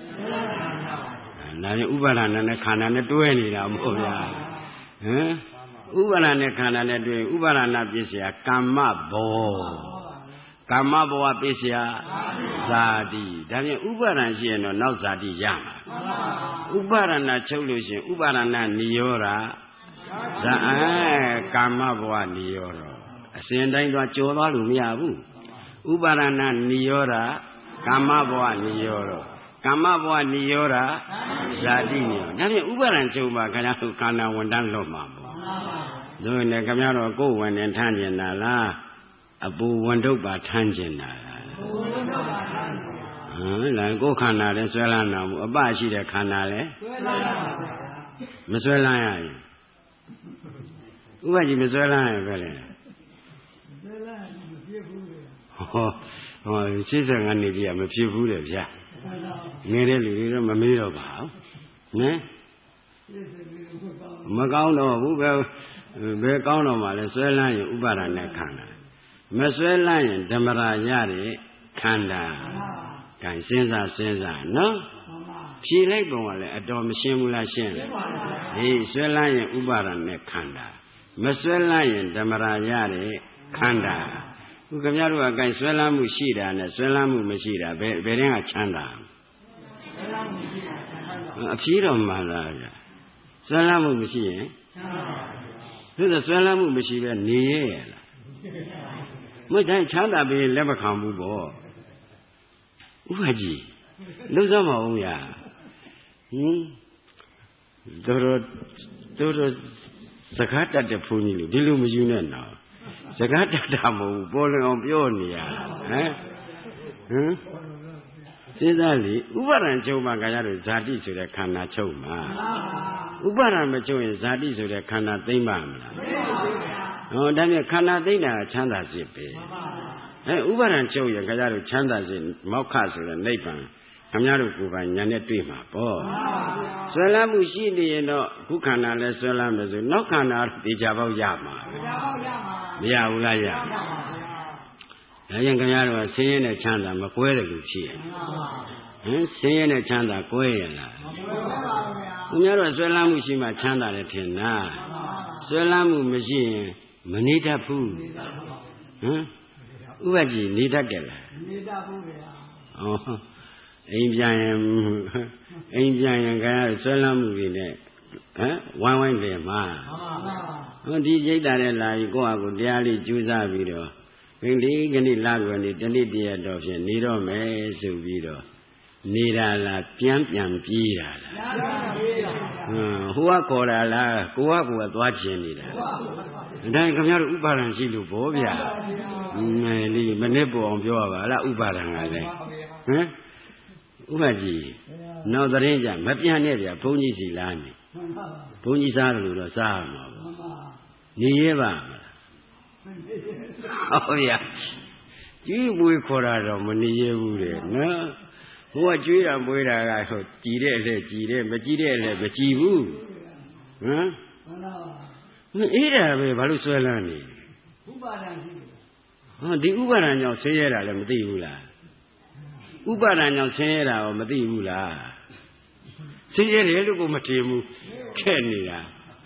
ဒါရင်ဥပါဒဏ်နဲ့ခန္ဓာနဲ့တွဲနေတာမဟုတ်ဗျာဥပါဒဏ်နဲ့ခန္ဓာနဲ့တွဲဥပါဒနာပစ္စယကမ္မဘောကမ္မဘဝပစ္စယဇာတိဒါဖြင့်ဥပါဒဏ်ရှိရင်တော့နောက်ဇာတိရမှာဥပါဒနာချုပ်လို့ရှိရင်ဥပါဒနာနိရောဓဇာကာမဘဝနိရောဓအစဉ်တိုင်းသွားကြော်သွားလို့မရဘူးဥပါဒနာနိရောဓကာမဘဝနိရောဓကာမဘဝနိရောဓဇာတိနိရောဓဒါဖြင့်ဥပါဒဏ်ချုပ်မှာခဏခန္ဓာဝန်တန်းလွတ်မှာပေါ့တို့နဲ့ခင်ဗျားတို့ကိုယ်ဝန်နဲ့ထမ်းကျင်တာလားအပူဝန်တုပ်ပါထမ်းကျင်တာလား là cố khăn nào để xoay lan nào ở ba chỉ để khăn nào đấy mà xoay lan à ủa gì mà xoay lan à vậy này chỉ sợ anh đi à mà phiêu phù được chứ nghe đấy lười đó mà mấy đâu bảo nè mà cao đâu bố bé cao đâu mà lại xoay lan thì upa ra này khăn này mà xoay lan thì đâm ra ra đấy khăn đã cái sinh ra nó phi lấy bằng lại ở đó mình xem mula xem thì xoay lan thì upa ra này khăn đã mà xoay lan thì đâm ra ra đấy khăn đã cái nhà đó cái xoay lan mu xí ra này xoay lan muไม่xí ra bé bé này chán đã phi đâu mà là xoay lan muไม่xí thế là xoay lan muไม่xí bé nề là mới thấy chán đã bé lấy mà không bu bỏ ủa gì lúc đó mà ông ya tôi zakat đặt để phun như đi luôn mới yêu nên nào zakat đặt đam mồ bỏ lên ông biểu nè hả thế ra đi uparan châu mà cái rồi zati rồi để khana châu mà uparan mà châu zati rồi để khana tây mà đó là khana tây là chán đã gì bé uparan châu vậy cái rồi chán đã gì máu khát rồi này bằng tham gia được của bạn nhà này tùy mà bỏ xoay lá mu xí đi nó cú khăn nào lấy xoay lá mới rồi nó khăn nào thì chả bao giờ mà bây giờ u lại giờ những cái nhà rồi sinh này chán đã mà quên được gì sinh này chán đã quên là nhà rồi xoay lá mu xí mà chán đã là thiên na xoay lá mu mới xí mà nít đáp phu u vậy gì nít đáp cái là anh chàng cái xoay lắm gì này quan quan về mà đi giấy ta này là có à có dia li chú sa vì đó cái này là cái này cái này dia đó phiền ní đó mấy sự vì đó ní là pian pi là hoa cỏ là hoa của toa chuyện đi là đây cái nhau uparan xí lu bố bia này đi mà nếp bộ ôngပြောlà uparan cái này upa gì nào ta đến giờ mất nhà này bây phong gì gì làm phong gì sao rồi sao mà đi vậy ôi ya chỉ bùi khô ra rồi mà đi bùi đấy nó hoa chuối là bùi là cái chỉ đấy mà chỉ bùi hả ít là về bao nhiêu xuân là nè đi uparan nhau xây ra là mới đi bùi là uparan nhau xây ra mà đi bùi là xây ra thì lúc mà đi bùi khen này là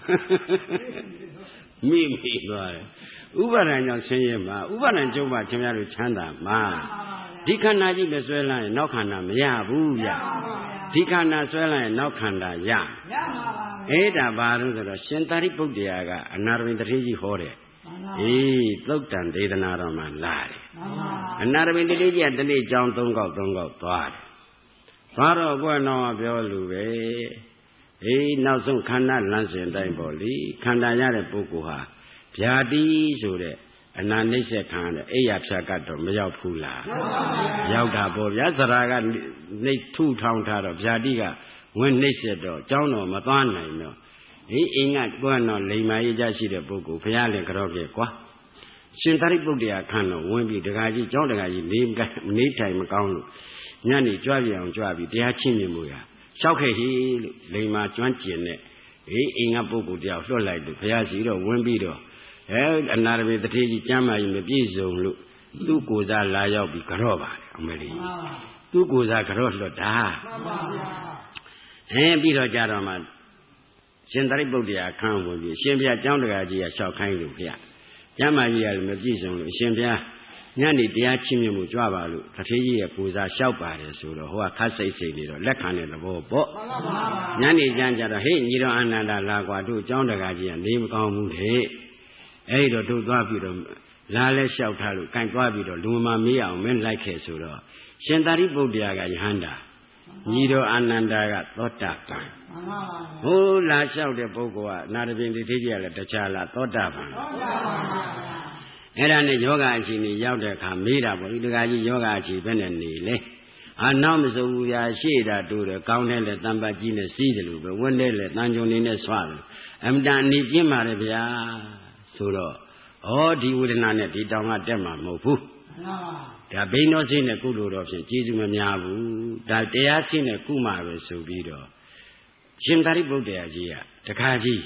mì rồi uparan nhau xây mà uparan châu mà chém ra được chán đã mà đi khăn nào chỉ biết xoay lại nó khăn nào mà ya bùi ya đi khăn nào xoay lại nó khăn đã ya ấy đã bảo rồi hiện tại bốc địa cái anh nào bên đây gì hỏi lúc đàn đây là nào mà lại anh nào bên đây gì anh đây trong tung gạo toa rồi qua nó biểu lưu về nào xong khăn nào làm chuyện đại bảo lý khăn nào nhà để bốc của ha bia đi rồi anh nào này sẽ khăn đấy ấy áp sát cái đó mới giao phu là giao cả bộ bia giờ cái này thu thang thà rồi bia đi cái nguyên này sẽ đó cháu nó mà toan này nó anh ngắt qua nó lấy máy ra xí để bốc của phải lên cái đó về quá xin thari bốc địa khăn nó nguyên bị được cái gì cháu được cái gì nếm thay mà cao luôn nhà này cho việc để chín miếng mùi à sau khi lấy mà chuyển tiền này anh ngắt bốc của địa lo lại được phải xí đó nguyên bị đó anh nào về thì gì chăm mà mới biết dùng luôn tu cố ra lại vào bị cái đó vậy ông ấy đi tu cố ra cái đó là đa bây giờ cha đó mà hiện tại bốc địa khăn của bị xem bây cháu được cái gì sao khai được vậy chăm mà gì mới biết dùng luôn xem bây nhà này để chín miếng mùi cho vào luôn thì gì cố ra sáu bài rồi số đó hoa khát say đi rồi lắc khăn này là bộ nhà này cha đó như đó anh là quả tu cháu được cái gì niệm cao mùi thế ấy đó tu toa bị rồi lá lấy sáu thà luôn canh toa bị rồi luôn mà mấy ông men lại khe số đó hiện tại bốc địa cái gì hẳn đã như đó anh cái tốt đẹp lá sáu để bốc qua nãy bên thì gì là tất cả là tốt đẹp ấy là này yoga chỉ này giáo để khám mấy đã bởi vì cái gì yoga chỉ bên này này နောက်မစိုးဘူးဗျာရှေ့တာတိုးတယ်ကောင်းတယ်လေတံပတ်ကြီးနဲ့စီးတယ်လို့ပဲဝန်းတယ်လေတန်ကြုံနေနဲ့ဆွတယ်အမတန်အနေပြင်းပါတယ်ဗျာဆိုတော့ဒီဝေဒနာနဲ့ဒီတောင်ကတက်မှာမဟုတ်ဘူးဒါဘိန်းတော်စိတ်နဲ့ကုလို့တော့ဖြင့်ကျေးဇူးမများဘူးဒါတရားစိတ်နဲ့ကုမှာပဲဆိုပြီးတော့ရှင်သာရိပုတ္တရာကြီးကတခါကြီး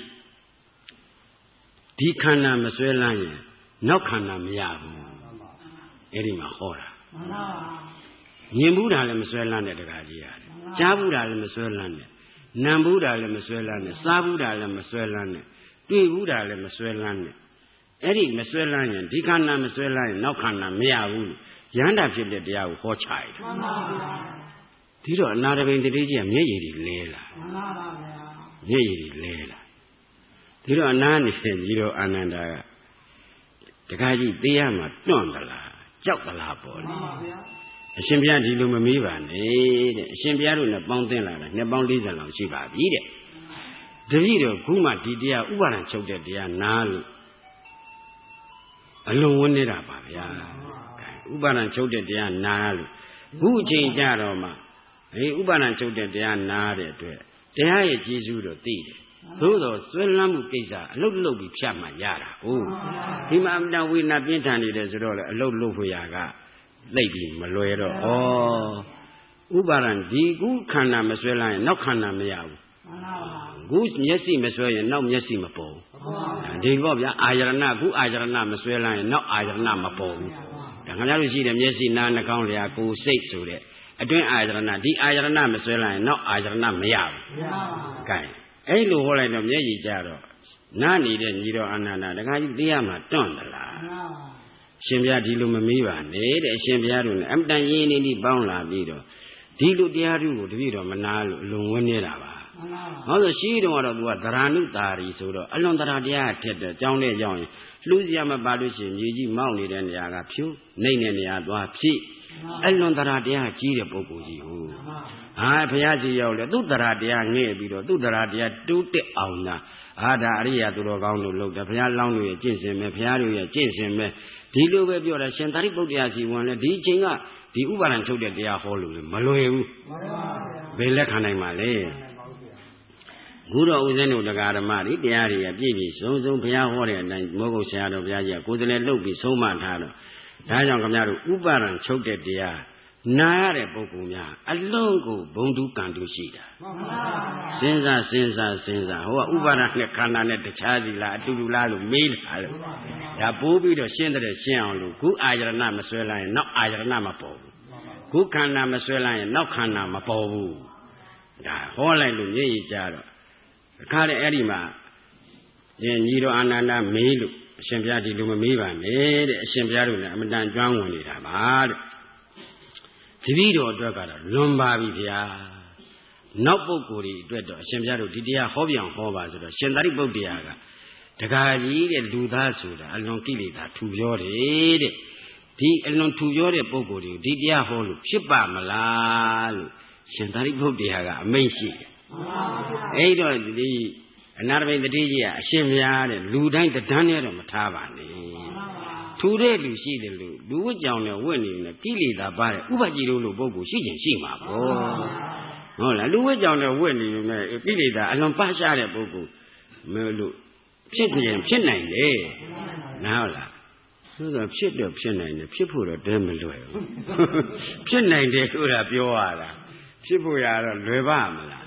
ဒီခန္ဓာမဆွဲလန်းရင်နောက်ခန္ဓာမရဘူးအဲ့ဒီမှာဟောတာမြင်ဘူးတာလည်းမဆွဲလန်းတဲ့တခါကြီးရတယ်ကြားဘူးတာလည်းမဆွဲလန်းနဲ့နံဘူးတာလည်းမဆွဲလန်းနဲ့စားဘူးတာလည်းမဆွဲလန်းနဲ့တွေ့ဘူးတာလည်းမဆွဲလန်းနဲ့အဲ့ဒီမဆွဲလန်းရင်ဒီခန္ဓာမဆွဲလန်းရင်နောက်ခန္ဓာမရဘူးရဟန္တာဖြစ်တဲ့တရားကိုဟောချရတယ်ဒီတော့အနာတပိန်တတိကြီးကမျက်ရည်တွေလဲလာမျက်ရည်တွေလဲလာဒီတော့အနာနေတဲ့ကြီးတော့အာနန္ဒာကတခါကြီးသိရမှာတွန့်သလားကြောက်သလားပေါ့လေအရှင်ဘုရားဒီလိုမမေးပါနဲ့တဲ့အရှင်ဘုရားတို့နဲ့ပေါင်းသင်းလာတာနှစ်ပေါင်း40လောက်ရှိပါပြီတဲ့တပည့်တော်ခုမှဒီတရားဥပါဒံချုပ်တဲ့တရားနားလို့အလွန်ဝန်းနေတာပါဗျာဥပါဒံချုပ်တဲ့တရားနားလို့ခုအချိန်ကြတော့မှဥပါဒံချုပ်တဲ့တရားနားတဲ့အတွက်တရားရဲ့ကျေးဇူးတော့သိတယ်သို့တော့ဆွဲလန်းမှုကိစ္စအလုတ်လုတ်ပြီးဖြတ်မှရတာဟုတ်ဒီမှာအမှန်ဝိနာပြင်းထန်နေတယ်ဆိုတော့လေအလုတ်လုတ်ဖို့ရကသိပြီးမလွယ်တော့ဥပါဒံဒီခုခန္ဓာမဆွဲလန်းရင်နောက်ခန္ဓာမရဘူးခုမျက်စိမဆွဲရင်နောက်မျက်စိမပေါ်ဘူးဒီကောဗျာအာယရဏခုအာယရဏမဆွဲလန်းရင်နောက်အာယရဏမပေါ်ဘူးဒါခင်ဗျားတို့ရှိတယ်မျက်စိနားနှာခေါင်းလျာကိုယ်စိတ်ဆိုတဲ့အတွင်းအာယရဏဒီအာယရဏမဆွဲလန်းရင်နောက်အာယရဏမရဘူးကဲအဲ့လိုဟောလိုက်တော့မျက်ရည်ကြတော့နားနေတဲ့ညီတော်အာနန္ဒာတခါကြီးသိရမှာတွန့်သလားအရှင်ဘုရားဒီလိုမမေးပါနဲ့တဲ့အရှင်ဘုရားတို့နဲ့အမတန်ရင်းနေပြီးပေါင်းလာပြီးတော့ဒီလိုတရားထုကိုတပည့်တော်မနာလို့အလွန်ဝန်းနေတာပါဟောဆိုရှိတုန်းကတော့သူကသရဏုတာရီဆိုတော့အလွန်တရားတရားထက်တယ်ကြောင်းတဲ့ကြောင်းရင်လှူးစရာမပါလို့ရှိရင်မြေကြီးမောက်နေတဲ့နေရာကဖြူနှိမ့်တဲ့နေရာသွားဖြည့်အလွန်တရားတရားကြီးတဲ့ပုဂ္ဂိုလ်ကြီးဟုတ်ဘုရားကြီးရောက်လေသူတရားတရားငဲ့ပြီးတော့သူတရားတရားတိုးတက်အောင်လားဒါအရိယာသူတော်ကောင်းတို့လုပ်တယ်ဘုရားလောင်းတို့ရဲ့ကျင့်စဉ်ပဲဘုရားတို့ရဲ့ကျင့်စဉ်ပဲဒီလိုပဲပြောတာရှင်သာရိပုတ္တရာစီဝင်လေဒီအချိန်ကဒီဥပါဒံချုပ်တဲ့တရားဟောလို့လေမလွယ်ဘူးဘယ်လက်ခံနိုင်ပါလဲခုတော့ဦးဇင်းတို့တရားဓမ္မတွေတရားတွေကပြည့်ပြည့်စုံစုံဘုရားဟောတဲ့အတိုင်းမောဂုတ်ဆရာတော်ဘုရားကြီးကကိုယ်တည်းလှုပ်ပြီးဆုံးမထားတော့ဒါကြောင့်ခင်ဗျားတို့ဥပါဒံချုပ်တဲ့တရားနာရတဲ့ပုဂ္ဂိုလ်များအလုံးကိုဘုံတုကံတုရှိတာစဉ်းစားဟိုကဥပါဒံနဲ့ခန္ဓာနဲ့တခြားစီလားအတူတူလားလို့မေးတာလို့ဒါပိုးပြီးတော့ရှင်းတဲ့ရှင်းအောင်လို့ခုအာယရဏမဆွဲလိုက်ရင်နောက်အာယရဏမပေါ်ဘူးခုခန္ဓာမဆွဲလိုက်ရင်နောက်ခန္ဓာမပေါ်ဘူးဒါဟောလိုက်လို့မျက်ရည်ကြတော့အခါတည်းအဲ့ဒီမှာညီတော်အာနန္ဒာမေးလို့အရှင်ဘုရားဒီလိုမမေးပါနဲ့တဲ့အရှင်ဘုရားတို့လည်းအမတန်ကျွမ်းဝင်နေတာပါတဲ့တပည့်တော်အတွက်ကတော့လွန်ပါပြီဗျာနောက်ပုဂ္ဂိုလ်တွေအတွက်တော့အရှင်ဘုရားတို့ဒီတရားဟောပြောင်ဟောပါဆိုတော့ရှင်သာရိပုတ္တရာကတခါကြီးတဲ့လူသားဆိုတာအလွန်ကိလေသာထူပြောတယ်တဲ့ဒီအလွန်ထူပြောတဲ့ပုဂ္ဂိုလ်တွေကိုဒီတရားဟောလို့ဖြစ်ပါမလားလို့ရှင်သာရိပုတ္တရာကအမိန့်ရှိတယ်အဲ့တော့ဒီအနာတပိန်တတိကြီးကအရှင်ဘုရားတဲ့လူတိုင်းတန်းနဲ့တော့မထားပါနဲ့ထူတဲ့လူရှိတယ်လို့လူဝတ်ကြောင်နဲ့ဝတ်နေတယ်ကိလေသာပါတဲ့ဥပ္ပကြီးတို့လိုပုဂ္ဂိုလ်ရှိရင်ရှိမှာပေါ့ဟုတ်လားလူဝတ်ကြောင်နဲ့ဝတ်နေတယ်ကိလေသာအလွန်ပါရှားတဲ့ပုဂ္ဂိုလ်မလို့ဖြစ်ရင်ဖြစ်နိုင်တယ်နားဟုတ်လားဆိုတော့ဖြစ်တော့ဖြစ်နိုင်တယ်ဖြစ်ဖို့တော့တဲမလွယ်ဘူးဖြစ်နိုင်တယ်ဆိုတာပြောရတာဖြစ်ဖို့ရတော့လွယ်ပါမလား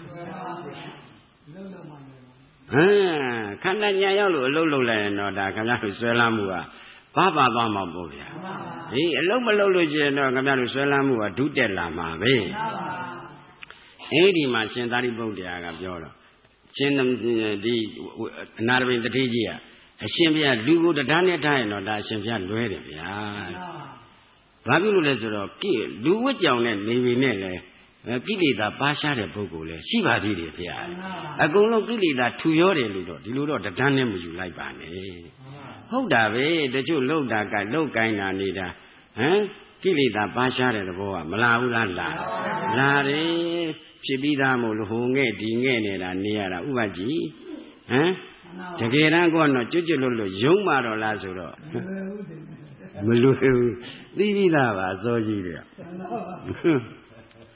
ခန္ဓာညာရောက်လို့အလုံးလုံးလိုက်ရင်တော့ဒါခင်ဗျားတို့ဆွဲလမ်းမှုကဘာပါသွားမှာပေါ့ဗျာဒီအလုံးမလုံးလို့ရှိရင်တော့ခင်ဗျားတို့ဆွဲလမ်းမှုကဒုတက်လာမှာပဲအဲ့ဒီမှာရှင်သာရိပုတ္တရာကပြောတော့ရှင်ဒီအနာရပိန်တတိကြီးကအရှင်ဘုရားလူကိုတရားနဲ့ထားရင်တော့ဒါအရှင်ဘုရားလွဲတယ်ဗျာဘာဖြစ်လို့လဲဆိုတော့လူဝတ်ကြောင်နဲ့နေပြီနဲ့လေကိလေသာပါရှားတဲ့ပုဂ္ဂိုလ်လည်းရှိပါသေးတယ်ဗျာအကုန်လုံးကိလေသာထူရောတယ်လို့တော့ဒီလိုတော့တရားနဲ့မယူလိုက်ပါနဲ့ဟုတ်တာပဲတချို့လောက်တာကလောက်ကိုင်းတာနေတာကိလေသာပါရှားတဲ့သဘောကမလာဘူးလားလာတယ်ဖြစ်ပြီးသားမို့လို့ဟိုငဲ့ဒီငဲ့နေတာနေရတာဥပကြီးတကယ်တမ်းကတော့ကျွတ်ကျွတ်လွတ်လွတ်ယုံမှတော့လားဆိုတော့မလွယ်ဘူးသိပြီးသားပါအစောကြီးတွေက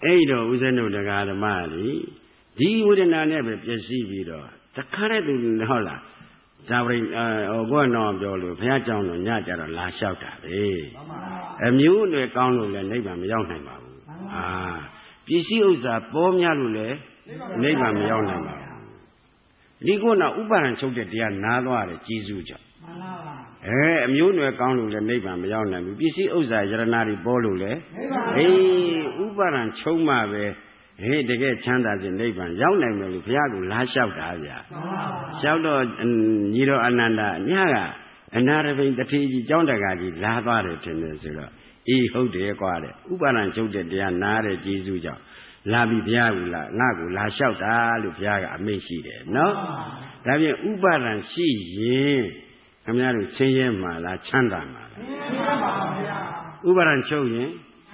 အဲ့တော့ဦးဇင်းတို့တရားဓမ္မတွေဒီဝေဒနာနဲ့ပဲပြည့်စည်ပြီးတော့တခါတည်းသူဟုတ်လားဇာပရိကိုကတော့ပြောလို့ဘုရားကြောင့်တော့ညကြတော့လာလျှောက်တာပဲအမျိုးအနွယ်ကောင်းလို့လည်းနိဗ္ဗာန်မရောက်နိုင်ပါဘူးပစ္စည်းဥစ္စာပေါ်များလို့လည်းနိဗ္ဗာန်မရောက်နိုင်ပါဘူးဒီကုဏဥပါဒံချုပ်တဲ့တရားနားသွားတယ်ကြီးစုကြောင့်အမျိုးအနွယ်ကောင်းလို့လည်းနိဗ္ဗာန်မရောက်နိုင်ဘူးပစ္စည်းဥစ္စာယရနာတွေပေါ်လို့လည်းဥပါဒံချုပ်မှပဲတကယ်ချမ်းသာခြင်းနိဗ္ဗာန်ရောက်နိုင်မယ်လို့ဘုရားကလာလျှောက်တာဗျာလျှောက်တော့ညီတော်အနန္ဒညကအနာရပိန်တထေကြီးကျောင်းတကာကြီးလာသွားတယ်ထင်တယ်ဆိုတော့ဟုတ်တယ်ကွာတဲ့ဥပါဒံချုပ်တဲ့တရားနားတဲ့ကျေးဇူးကြောင့်လာပြီးဘုရားကငါ့ကိုလာလျှောက်တာလို့ဘုရားကအမိန့်ရှိတယ်နော်ဒါဖြင့်ဥပါဒံရှိရင်ခင်ဗျားတို့ချင်းရဲမှာလားချမ်းသာမှာလားဥပါဒံချုပ်ရင်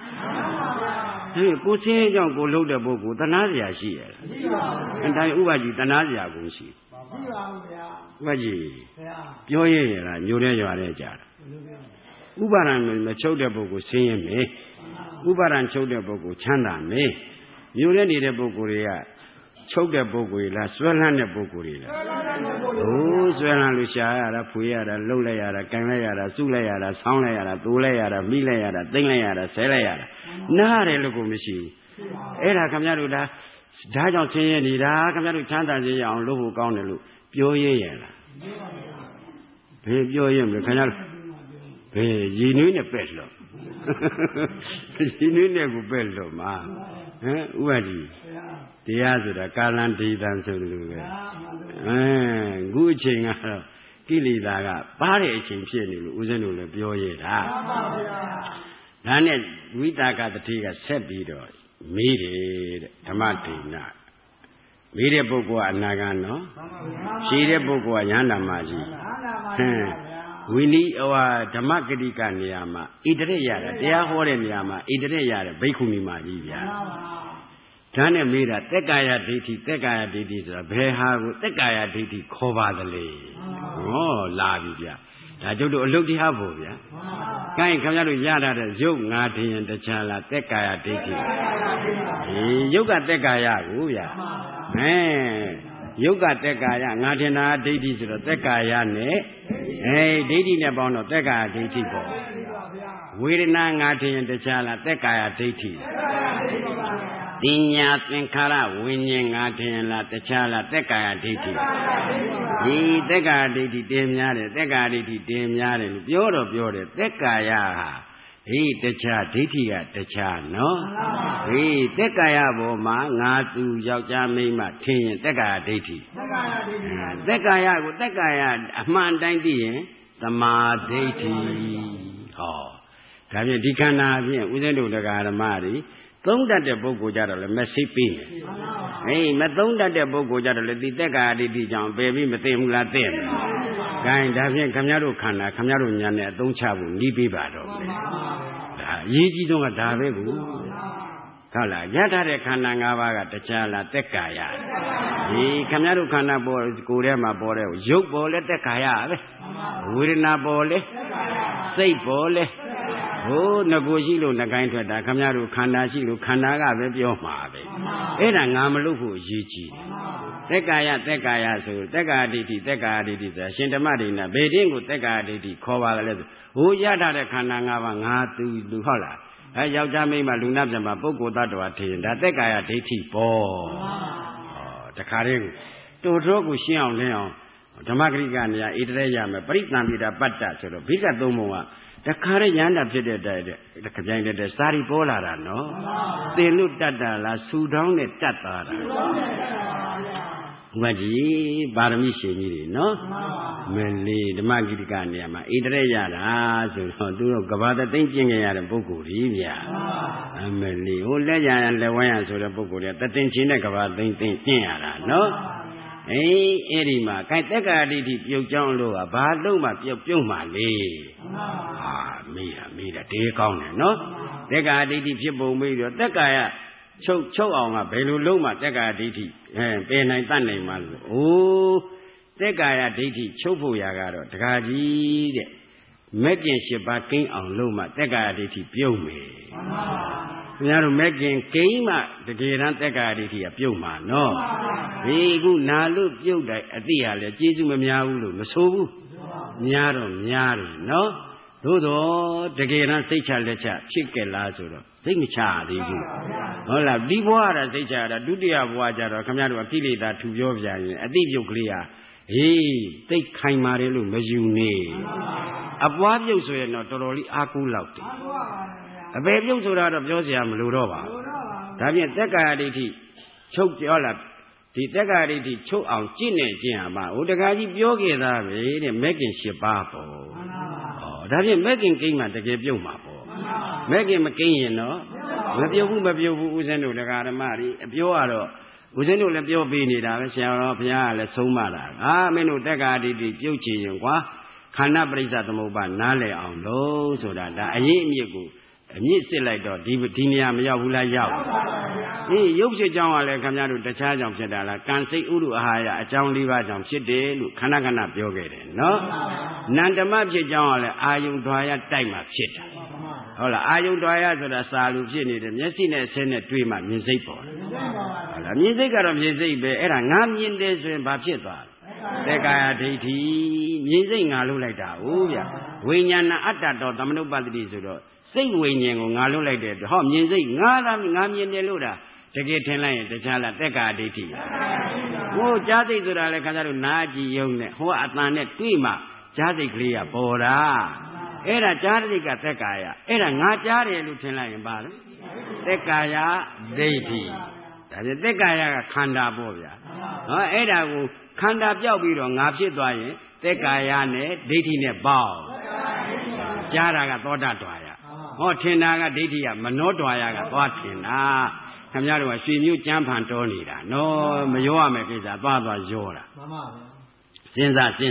ကိုချင်းရဲ့ကြောင့်ကိုလှုပ်တဲ့ပုဂ္ဂိုလ်တဏှာစရာရှိရလားမရှိပါဘူးဒါဥပကြီးတဏှာစရာကိုရှိပါဘူးဗျာဥပကြီးပြောရရလားညိုတဲ့ရွာတဲ့ကြာဥပါဒံမချုပ်တဲ့ပုဂ္ဂိုလ်ဆင်းရဲမယ်ဥပါဒံချုပ်တဲ့ပုဂ္ဂိုလ်ချမ်းသာမယ်ညိုတဲ့နေတဲ့ပုဂ္ဂိုလ်တွေကချုပ်တဲ့ပုဂ္ဂိုလ်လားဆွဲလန်းတဲ့ပုဂ္ဂိုလ်တွေလားဆွဲလန်းလို့ရှာရတာဖွေရတာလှုပ်လိုက်ရတာကန်လိုက်ရတာစုလိုက်ရတာဆောင်းလိုက်ရတာတိုးလိုက်ရတာမိလိုက်ရတာသိမ့်လိုက်ရတာဆဲလိုက်ရတာနားတယ်လို့ကိုမရှိဘူးအဲ့ဒါခင်ဗျားတို့ဒါကြောင့်ဆင်းရဲနေတာခင်ဗျားတို့ချမ်းသာစေရအောင်လုပ်ဖို့ကောင်းတယ်လို့ပြောရရဲ့လားဘယ်ပြောရမလဲခင်ဗျားတို့ဘယ်ရည်နွေးနဲ့ပဲ့လို့ရည်နွေးနဲ့ကိုပဲ့လို့မှာဥပတိတရားဆိုတာကာလံဒေသံဆိုလို့ပဲခုအချိန်ကတော့ကိလေသာကပါတဲ့အချိန်ဖြစ်နေလို့ဦးဇင်းတို့လည်းပြောရတာဒါနဲ့ဝိတာကတတိကဆက်ပြီးတော့မေးတယ်တဲ့ဓမ္မဒိဏမေးတဲ့ပုဂ္ဂိုလ်ကအနာဂံနော်ဖြေတဲ့ပုဂ္ဂိုလ်ကယန္တာမကြီးဝိနည်းဓမ္မဂတိကနေရာမှာဣတရက်ရတာတရားဟောတဲ့နေရာမှာဣတရက်ရတဲ့ဘိက္ခုနီမကြီးဗျာဒါနဲ့မေးတာတက်ကာယဒိဋ္ဌိဆိုတာဘယ်ဟာကိုတက်ကာယဒိဋ္ဌိခေါ်ပါသလဲလာပြီဗျာဒါကျုပ်တို့အလုတ်တရားဖို့ဗျာကိုင်းခင်ဗျားတို့ရတာတဲ့ရုပ်ငါထင်ရင်တခြားလားတက်ကာယဒိဋ္ဌိရုပ်ကတက်ကာယကိုဗျာရုပ်ကတက်ကာယငါထင်တာဒိဋ္ဌိဆိုတော့တက်ကာယနဲ့ဒိဋ္ဌိနဲ့ပေါင်းတော့တက်ကာယဒိဋ္ဌိပေါ့ဝေဒနာငါထင်ရင်တခြားလားတက်ကာယဒိဋ္ဌိပညာသင်္ခါရဝိညာဉ်ငါထင်လားတခြားလားတက်ကာယဒိဋ္ဌိဒီတက်ကာယဒိဋ္ဌိတင်များတယ်တက်ကာယဒိဋ္ဌိတင်များတယ်လို့ပြောတော့ပြောတယ်တက်ကာယဟာတခြားဒိဋ္ဌိကတခြားနော်တက်ကာယပေါ်မှာငါသူယောက်ျားမိန်းမထင်ရင်တက်ကာယဒိဋ္ဌိတက်ကာယကိုတက်ကာယအမှန်တိုင်းသိရင်သမာဓိဋ္ဌိဒါဖြင့်ဒီခန္ဓာဖြင့်ဦးဇင်းတို့တရားဓမ္မတွေသုံးတတ်တဲ့ပုဂ္ဂိုလ်ကြတော့လည်းမသိပေးမယ်မသုံးတတ်တဲ့ပုဂ္ဂိုလ်ကြတော့လည်းဒီတက်ကာယဒိဋ္ဌိကြောင့်ပယ်ပြီးမသိဘူးလားသိမယ်။ဂိုင်းဒါဖြင့်ခင်ဗျားတို့ခန္ဓာခင်ဗျားတို့ညာနဲ့အသုံးချဖို့နှီးပေးပါတော့မယ်။ဒါအရေးကြီးဆုံးကဒါပဲကိုဟုတ်လားရထားတဲ့ခန္ဓာ၅ပါးကတခြားလားတက်ကာယခင်ဗျားတို့ခန္ဓာပေါ်ကိုယ်ထဲမှာပေါ်တဲ့ရုပ်ပေါ်လဲတက်ကာယပဲဝေဒနာပေါ်လဲစိတ်ပေါ်လဲငကိုရှိလို့နှကိုင်းထွက်တာခမရတို့ခန္ဓာရှိလို့ခန္ဓာကပဲပြောမှာပဲအဲ့ဒါငါမလုပ်ဖို့အရေးကြီးတယ်တက်ကာယဆိုတက်ကာယဒိဋ္ဌိဆိုတာရှင်ဓမ္မဒိဏဘယ်တင်းကိုတက်ကာယဒိဋ္ဌိခေါ်ပါလဲဆိုရထားတဲ့ခန္ဓာ၅ပါးငါသူလူဟုတ်လားယောက်ျားမိန်းမလူနာပြန်မှာပုဂ္ဂိုလ်သတ္တဝါထင်ဒါတက်ကာယဒိဋ္ဌိပေါ့တခါတည်းကိုတိုကိုရှင်းအောင်လင်းအောင်ဓမ္မဂရိကနေရာဣတရက်ရမယ်ပရိသံပိတာပတ္တဆိုတော့ဘိက္ခသုံးပုံကတခါရရဟန္တာဖြစ်တဲ့တိုင်တဲ့ခကြိုင်တဲ့စာရီပေါ်လာတာနော်သင်လို့တတ်တာလားဆူတောင်းနဲ့တတ်တာလားမကြီးပါရမီရှင်ကြီးတွေနော်မလေးဓမ္မဂိတကနေရာမှာဣတရက်ရတာဆိုတော့သူတို့ကဘာသိမ့်ကျင့်ကြရတဲ့ပုဂ္ဂိုလ်ကြီးဗျာအမလေးဟိုလက်ရလက်ဝဲရဆိုတဲ့ပုဂ္ဂိုလ်တွေကတသိမ့်ချင်းတဲ့ကဘာသိမ့်ကျင့်ရတာနော်အဲ့ဒီမှာခိုင်တက်ကာဒိဋ္ဌိပြုတ်ကြောင်းလို့ကဘာလို့မှပြုတ်မှလေမေးတာတေးကောင်းတယ်နော်တက်ကာဒိဋ္ဌိဖြစ်ပုံမေးတော့တက်ကာယချုပ်အောင်ကဘယ်လိုလုံးမှတက်ကာဒိဋ္ဌိပယ်နိုင်တတ်နိုင်မှာလို့တက်ကာယဒိဋ္ဌိချုပ်ဖို့ရာကတော့တကားကြီးတဲ့မက်ကင်၈ပါးကိန်းအောင်လုံးမှတက်ကာယဒိဋ္ဌိပြုတ်မယ်များတို့မဲ့ခင်ဂိမ်းမှတကယ်တမ်းတက္ကာဒိဋ္ဌိကပြုတ်မှာနော်ဒီခုနာလို့ပြုတ်တိုင်းအတိဟာလည်းကျေးဇူးမများဘူးလို့မဆိုဘူးများတော့များတယ်နော်သို့တော့တကယ်တမ်းစိတ်ချလက်ချဖြစ်ကြလားဆိုတော့စိတ်မချသေးဘူးဟုတ်လားဒီဘဝကစိတ်ချတာဒုတိယဘဝကျတော့ခမရတို့ကိလေသာထူပြောပြရင်အတိပြုတ်ကလေးဟာဟေးသိခိုင်ပါတယ်လို့မယူနေအပွားပြုတ်ဆိုရင်တော့တော်တော်လေးအားကိုးလောက်တယ်အပေပြုတ်ဆိုတာတော့ပြောစရာမလိုတော့ပါဘူးဒါဖြင့်တက္ကာဒိဋ္ဌိချုပ်ပြောလာဒီတက္ကာဒိဋ္ဌိချုပ်အောင်ကျင့်နေခြင်းဟာဟိုတက္ကာကြီးပြောခဲ့သားပဲတဲ့မဲ့ခင်၈ပါးပေါ့ဒါဖြင့်မဲ့ခင်ကိန်းမှာတကယ်ပြုတ်မှာပေါ့မဲ့ခင်မကိန်းရင်တော့မပြုတ်ဘူးဦးဇင်းတို့တရားဓမ္မတွေအပြောကတော့ဦးဇင်းတို့လည်းပြောပေးနေတာပဲဆရာတော်ဘုရားကလည်းဆုံးမတာမင်းတို့တက္ကာဒိဋ္ဌိပြုတ်ချင်ရင်ကွာခန္ဓာပရိစ္ဆသမုပ္ပါနားလည်အောင်လို့ဆိုတာဒါအရေးအမြစ်ကိုအမြင့်စစ်လိုက်တော့ဒီနေရာမရောက်ဘူးလားရောက်ရုပ်ဖြစ်ကြောင်းကလည်းခင်ဗျားတို့တခြားကြောင့်ဖြစ်တာလားကံစိတ်ဥဒုအာဟာရအကြောင်း၄ပါးကြောင့်ဖြစ်တယ်လို့ခဏခဏပြောခဲ့တယ်နော်နန္ဓမဖြစ်ကြောင်းကလည်းအာယုံဓွာရတိုက်မှဖြစ်တာဟုတ်လားအာယုံဓွာရဆိုတာစာလူဖြစ်နေတယ်မျက်စိနဲ့ဆင်းနဲ့တွေ့မှမြင်စိတ်ပေါ်တယ်ဟုတ်လားမြင်စိတ်ကတော့မြင်စိတ်ပဲအဲ့ဒါငါမြင်တယ်ဆိုရင်ဘာဖြစ်သွားလဲတက္ကာယဒိဋ္ဌိမြင်စိတ်ငါလုပ်လိုက်တာဟုတ်ဗျဝိညာဏအတ္တတော်သမနုပ္ပတ္တိဆိုတော့စိတ်ဝိညာဉ်ကိုငါလွတ်လိုက်တဲ့ဟောမြင်စိတ်ငါမြင်တယ်လို့တာတကယ်ထင်လိုက်ရင်တခြားလားတက္ကာဒိဋ္ဌိဟိုကြားစိတ်ဆိုတာလေခင်ဗျားတို့နားကြည့်ယုံနဲ့ဟိုအတန်နဲ့တွေ့မှကြားစိတ်ကလေးကပေါ်တာအဲ့ဒါကြားစိတ်ကတက္ကာယအဲ့ဒါငါကြားတယ်လို့ထင်လိုက်ရင်ပါလေတက္ကာယဒိဋ္ဌိဒါပြတက္ကာယကခန္ဓာပေါ့ဗျာဟောအဲ့ဒါကိုခန္ဓာပြောက်ပြီးတော့ငါဖြစ်သွားရင်တက္ကာယနဲ့ဒိဋ္ဌိနဲ့ပေါင်းကြားတာကသောတတွာယဟောထင်တာကဒိဋ္ဌိကမနောတွာယကသွားထင်တာခင်ဗျားတို့ကရွှေမျိုးကြမ်းဖန်တော်နေတာနော်မရောရမယ်ကိစ္စသွားရောတာမှန်ပါဗျာစဉ်းစားကဲခင်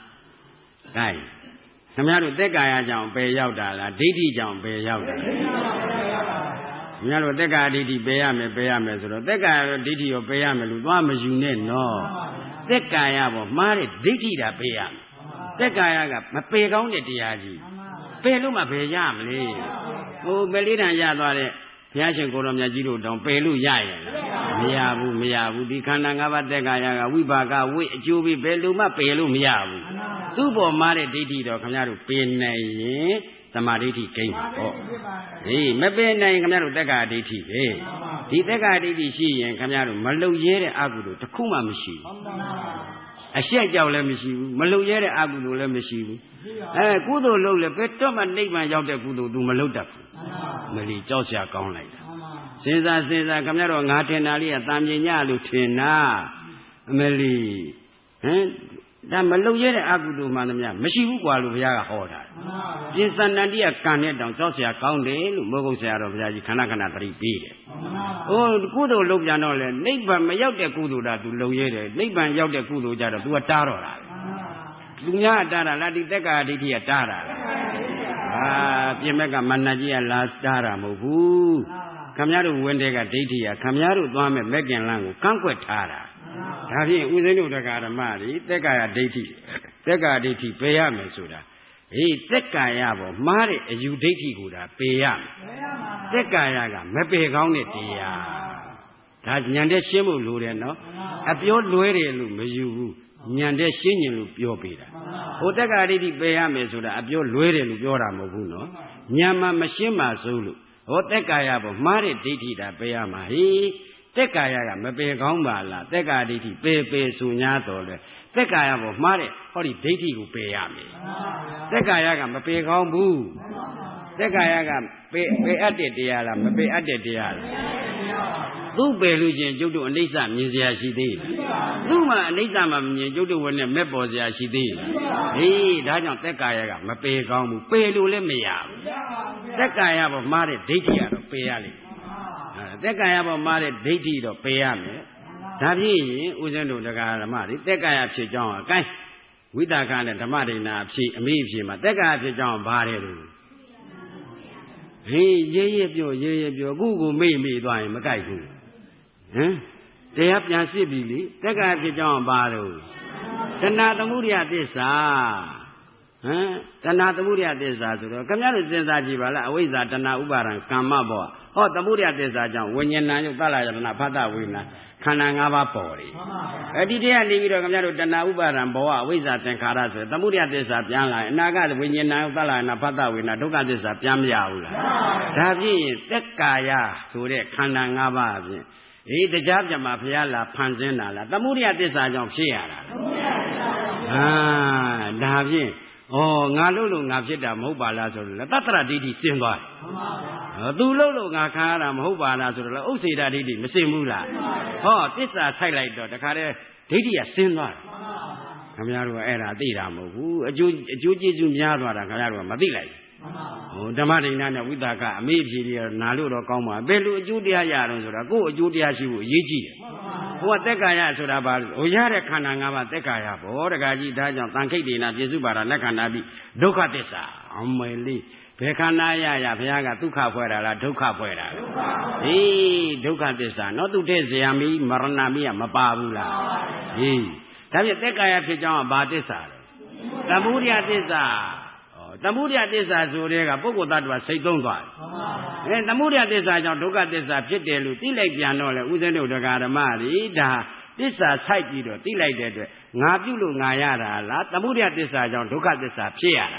ဗျားတို့တက္ကာယကြောင့်ပယ်ရောက်တာလားဒိဋ္ဌိကြောင့်ပယ်ရောက်တာခင်ဗျားတို့တက္ကာဒိဋ္ဌိပယ်ရမယ်ဆိုတော့တက္ကာယဒိဋ္ဌိရောပယ်ရမယ်လို့သွားမယူနဲ့နော်တက္ကာယပေါ်မှားတဲ့ဒိဋ္ဌိတာပယ်ရမယ်တက္ကာယကမပယ်ကောင်းတဲ့တရားကြီးပယ်လို့မှပယ်ရမလဲဟိုပယ်လေးတန်ရသွားတဲ့ဘုရားရှင်ကိုတော်မြတ်ကြီးတို့တောင်ပယ်လို့ရရဲ့မရဘူးဒီခန္ဓာ၅ပါးတက္ကာယကဝိပါကဝိအကျိုးပြီးဘယ်လိုမှပယ်လို့မရဘူးသူ့ပေါ်မှာတဲ့ဒိဋ္ဌိတော့ခင်ဗျားတို့ပယ်နိုင်ရင်သမာဓိဋ္ဌိကိန်းပါပေါ့မပယ်နိုင်ခင်ဗျားတို့တက္ကာဒိဋ္ဌိပဲဒီတက္ကာဒိဋ္ဌိရှိရင်ခင်ဗျားတို့မလုံရဲတဲ့အကုသိုလ်တစ်ခုမှမရှိဘူးအရှက်ကြောက်လည်းမရှိဘူးမလုံရဲတဲ့အကုသိုလ်လည်းမရှိဘူးကုသိုလ်လုပ်လည်းဘယ်တော့မှနိဗ္ဗာန်ရောက်တဲ့ကုသိုလ် तू မလုပ်တတ်ဘူးမလီကြောက်စရာကောင်းလိုက်တာစဉ်းစားခင်ဗျားတို့ငါထင်တာလေးကတာမြင်ညလို့ထင်တာအမလီဒါမလုံရဲတဲ့အကုသိုလ်မှန်သမျှမရှိဘူးကွာလို့ဘုရားကဟောတာပြင်စဏန္တိကကံနဲ့တောင်ကြောက်စရာကောင်းတယ်လို့မိုးကုတ်ဆရာတော်ဘုရားကြီးခဏခဏသတိပေးတယ်ဟိုကုသိုလ်လုပ်ပြန်တော့လေနိဗ္ဗာန်မရောက်တဲ့ကုသိုလ်တာ तू လုံရဲတယ်နိဗ္ဗာန်ရောက်တဲ့ကုသိုလ်ကြတော့ तू ကတားတော့တာလူများတားတာလားဒီတက္ကာဒိဋ္ဌိကတားတာလားပြင်မဲ့ကမဏ္ဍကြီးကလာတားတာမဟုတ်ဘူးခမည်းတော်ဝင်တဲ့ကဒိဋ္ဌိကခမည်းတော်သွားမဲ့မက်ကင်လန်းကိုကန့်ကွက်ထားတာဒါဖြင့်ဦးဇင်းတို့တရားဓမ္မတွေတက္ကာယဒိဋ္ဌိပယ်ရမယ်ဆိုတာတက္ကာယပေါ်မှားတဲ့အယူဒိဋ္ဌိကိုဒါပယ်ရမယ်တက္ကာယကမပယ်ကောင်းတဲ့တရားဒါဉာဏ်နဲ့ရှင်းဖို့လိုတယ်နော်အပြောလွဲတယ်လို့မယူဘူးဉာဏ်နဲ့ရှင်းရင်လို့ပြောပေးတာဟိုတက္ကာဒိဋ္ဌိပယ်ရမယ်ဆိုတာအပြောလွဲတယ်လို့ပြောတာမဟုတ်ဘူးနော်ဉာဏ်မှမရှင်းပါစိုးလို့ဟောတက္ကာယပေါ်မှားတဲ့ဒိဋ္ဌိဒါပယ်ရမှာတက္ကာယကမပယ်ကောင်းပါလားတက္ကာဒိဋ္ဌိပယ်ဆို냐တော်လဲတက္ကာယပေါ်မှားတဲ့ဟောဒီဒိဋ္ဌိကိုပယ်ရမယ်တက္ကာယကမပယ်ကောင်းဘူးတက္ကာယကပယ်အပ်တဲ့တရားလားမပယ်အပ်တဲ့တရားလားသူ့ပယ်လို့ချင်းကျုပ်တို့အနိစ္စမြင်စရာရှိသေးတယ်သူ့မှာအနိစ္စမှာမမြင်ကျုပ်တို့ဝနဲ့မဲ့ပေါ်စရာရှိသေးတယ်ဒါကြောင့်တက္ကာယကမပယ်ကောင်းဘူးပယ်လို့လည်းမရဘူးတက္ကာယပေါ်မှားတဲ့ဒိဋ္ဌိကတော့ပယ်ရလိမ့်တက္ကာယပေါ်မှားတဲ့ဒိဋ္ဌိတော့ပယ်ရမယ်ဒါဖြင့်ဦးဇင်းတို့တရားဓမ္မတွေတက္ကာယဖြစ်ကြောင်းအကိုင်းဝိတာကနဲ့ဓမ္မဒိဏအဖြစ်အမိအဖြစ်မှာတက္ကာယဖြစ်ကြောင်းဘာတယ်လို့ရေးပြောအခုကိုမေ့သွားရင်မကြိုက်ဘူးတရားပြန်စစ်ပြီလေတက္ကာယဖြစ်ကြောင်းဘာလို့တဏှာသမုဒယသစ္စာတဏှာသမုဒယသစ္စာဆိုတော့ခင်ဗျားတို့စဉ်းစားကြည့်ပါလားအဝိဇ္ဇာတဏှာဥပါဒံကာမဘောဟောသမုဒယသစ္စာကြောင့်ဝိညာဏယုတ်သလယတနာဖတ်တဝိညာဏခန္ဓာ၅ပါးပေါ်တယ်ဒီတရားနေပြီးတော့ခင်ဗျားတို့တဏှာဥပါဒံဘောအဝိဇ္ဇာသင်္ခါရဆိုသမုဒယသစ္စာပြန်လာရင်အနာဂတ်ဝိညာဏယုတ်သလယနာဖတ်တဝိညာဏဒုက္ခသစ္စာပြန်မရဘူးလားဒါဖြင့်သက်ကာယဆိုတဲ့ခန္ဓာ၅ပါးအပြင်တရားပြမှာဘုရားလာဖန်ဆင်းတာလားသမုဒယသစ္စာကြောင့်ဖြစ်ရတာလားဒါဖြင့်ငါလို့ငါဖြစ်တာမဟုတ်ပါလားဆိုတော့တတ္တရဒိဋ္ဌိစင်သွားတယ်သူလို့ငါခံရတာမဟုတ်ပါလားဆိုတော့ဥစ္စေတဒိဋ္ဌိမစင်ဘူးလားသစ္စာဆိုင်လိုက်တော့တခါတည်းဒိဋ္ဌိကစင်သွားတယ်ခင်ဗျားတို့ကအဲ့ဒါသိတာမဟုတ်ဘူးအကျိုးကျေးဇူးများသွားတာခင်ဗျားတို့ကမသိလိုက်ဓမ္မဒိဋ္ဌိနဲ့ဝိသကအမေဖြေပြီးနာလို့တော့ကောင်းပါဘယ်လိုအကျိုးတရားရတော့ဆိုတာကိုယ့်အကျိုးတရားရှိဖို့အရေးကြီးတယ်ဟိုကသက်ကာယဆိုတာဘာလို့ဟိုရတဲ့ခန္ဓာ၅ပါးသက်ကာယဘောတကားကြီးဒါကြောင့်တန်ခိတ်ဒေနာပြစ္စုပါဒလက်ခန္ဓာပြီးဒုက္ခသစ္စာအမေလေးဘယ်ခန္ဓာရဘုရားကဒုက္ခဖွဲ့တာလားဒုက္ခဖွဲ့တာဒုက္ခသစ္စာနော်သူတဲ့ဇယမီမရဏမီကမပါဘူးလားဒါဖြင့်သက်ကာယဖြစ်ကြောင်းကဘာသစ္စာလဲသမုဒယသစ္စာသမုဒယသစ္စာဆိုတဲ့ကပုဂ္ဂိုလ်သတ္တဝါစိတ်သုံးသွားတယ်သမုဒယသစ္စာကြောင့်ဒုက္ခသစ္စာဖြစ်တယ်လို့သိလိုက်ပြန်တော့လေဥစဉ်တို့တရားဓမ္မတွေဒါသစ္စာစိုက်ပြီးတော့သိလိုက်တဲ့အတွက်ငါပြုလို့ငါရတာလားသမုဒယသစ္စာကြောင့်ဒုက္ခသစ္စာဖြစ်ရတာ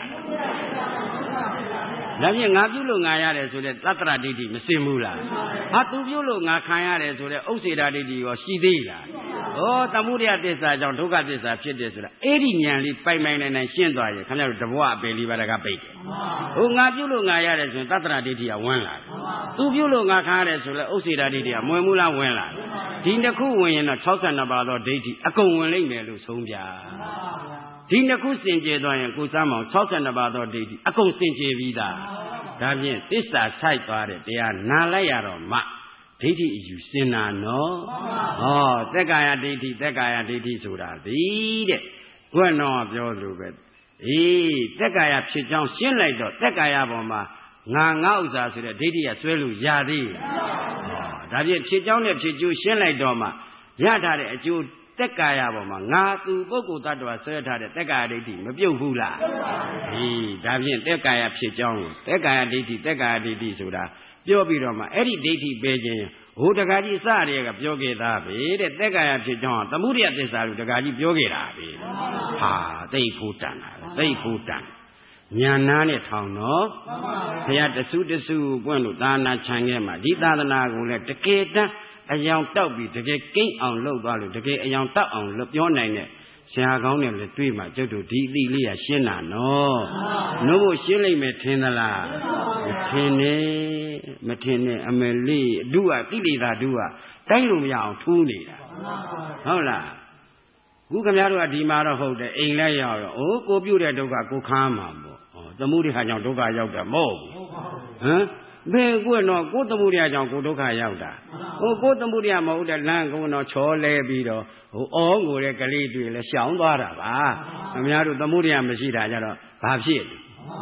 ဒါဖြင့်ငါပြုလို့ငါရတယ်ဆိုတဲ့သတ္တရဒိဋ္ဌိမစင်ဘူးလားသူပြုလို့ငါခံရတယ်ဆိုတဲ့ဥစ္စေတဒိဋ္ဌိရောရှိသေးလားသမုဒယသစ္စာကြောင့်ဒုက္ခသစ္စာဖြစ်တယ်ဆိုတာအဲ့ဒီဉာဏ်လေးပိုင်နိုင်ရှင်းသွားရင်ခင်ဗျားတို့တဘဝအပေလေးပါးတကပိတ်တယ်ငါပြုလို့ငါရတယ်ဆိုရင်သတ္တရဒိဋ္ဌိကဝင်လာတယ်သူပြုလို့ငါခံရတယ်ဆိုလဲဥစ္စေတဒိဋ္ဌိကမဝင်ဘူးလားဝင်လာတယ်ဒီနှစ်ခုဝင်ရင်တော့62ပါးသောဒိဋ္ဌိအကုန်ဝင်လိမ့်မယ်လို့ဆုံးပြဒီနှစ်ခုစင်ကြယ်သွားရင်ကိုစမ်းမောင်62ပါးသောဒိဋ္ဌိအကုန်စင်ကြယ်ပြီးသားဒါဖြင့်သစ္စာဆိုင်သွားတဲ့တရားနာလိုက်ရတော့မှဒိဋ္ဌိအယူစင်တာနော်သက်ကာယဒိဋ္ဌိသက်ကာယဒိဋ္ဌိဆိုတာသည်တဲ့ဘုရားတော်ပြောသလိုပဲသက်ကာယဖြစ်ကြောင်းရှင်းလိုက်တော့သက်ကာယပေါ်မှာငါဥစ္စာဆိုတဲ့ဒိဋ္ဌိကဆွဲလို့ရသေးဒါဖြင့်ဖြစ်ကြောင်းနဲ့ဖြစ်ကျိုးရှင်းလိုက်တော့မှရထားတဲ့အကျိုးသက်ကာယပေါ်မှာငါသူပုဂ္ဂိုလ်တ attva ဆွဲထားတဲ့သက်ကာယဒိဋ္ဌိမပြုတ်ဘူးလားဒါဖြင့်သက်ကာယဖြစ်ကြောင်းသက်ကာယဒိဋ္ဌိသက်ကာယဒိဋ္ဌိဆိုတာပြောပြီးတော့မှအဲ့ဒီဒိဋ္ဌိပဲခြင်းဟိုတကားကြီးစရဲကပြောခဲ့သားပဲတဲ့သက်ကာယဖြစ်ကြောင်းသမုဒယသစ္စာလို့တကားကြီးပြောခဲ့တာပဲသိဖို့တန်တာသိဖို့တန်ညာနာနဲ့ထောင်တော့ဘုရားတဆုပွင့်လို့သာနာချမ်းခဲ့မှာဒီသာသနာကိုလည်းတကယ်တမ်းအယောင်တောက်ပြီးတကယ်ကိမ့်အောင်လုပ်သွားလို့တကယ်အယောင်တောက်အောင်ပြောနိုင်တဲ့ဆရာကောင်းနဲ့လည်းတွေ့မှကျုပ်တို့ဒီအသည့်လေးရရှင်းတာနော်နှုတ်ဖို့ရှင်းလိုက်မယ်ထင်သလားမထင်နဲ့အမေလေးအတုကကိလေသာတုကတိုက်လို့မရအောင်ထူးနေတာဟုတ်လားခုခင်ဗျားတို့ကဒီမှာတော့ဟုတ်တယ်အိမ်လဲရောက်ရောကိုပြုတ်တဲ့ဒုက္ခကိုခမ်းမှာပေါ့သမုဒိယကြောင့်ဒုက္ခရောက်တာမဟုတ်ဘူးဘယ်ကိုတော့ကိုသမုဒိယကြောင့်ကိုဒုက္ခရောက်တာကိုသမုဒိယမဟုတ်တဲ့လမ်းကုန်းတော့ချောလဲပြီးတော့ငိုတဲ့ကလေးတွေ့လဲရှောင်သွားတာပါခင်ဗျားတို့သမုဒိယမရှိတာကြတော့ဘာဖြစ်လဲ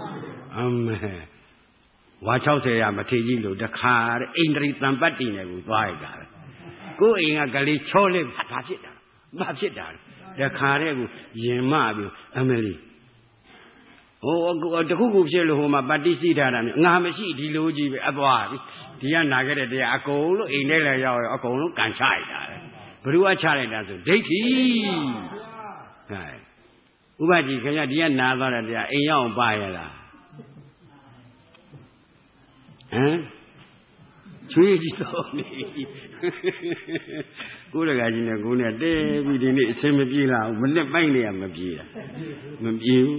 ဝါ60ရမထေကြီးလို့တခါတဲ့အိန္ဒြိတံပတ္တိနဲ့ကိုသွားရတာကိုအိမ်ကကလေးချောလဲဘာဖြစ်တာတခါတဲ့ကိုရင်မပြီးအမလီတခုခုဖြစ်လို့ဟိုမှာပတ္တိစီထားတာငါမရှိဒီလိုကြီးပဲအသွားပြီဒီကနာခဲ့တဲ့တရားအကုန်လုံးအိမ်ထဲလည်းရောက်ရောအကုန်လုံးကန်ချလိုက်တာလေဘ누구ကချလိုက်တာဆိုဒိဋ္ဌိဟဲ့ဥပကြီးခင်ဗျဒီကနာသွားတဲ့တရားအိမ်ရောက်ပါရလားချွေးကြီးတော့နေကိုယ်တကကြီးနဲ့ကိုယ်နဲ့တဲပြီးဒီနေ့အစင်မပြေးလာဘူးမနဲ့ပိုက်နေရမပြေးတာမပြေး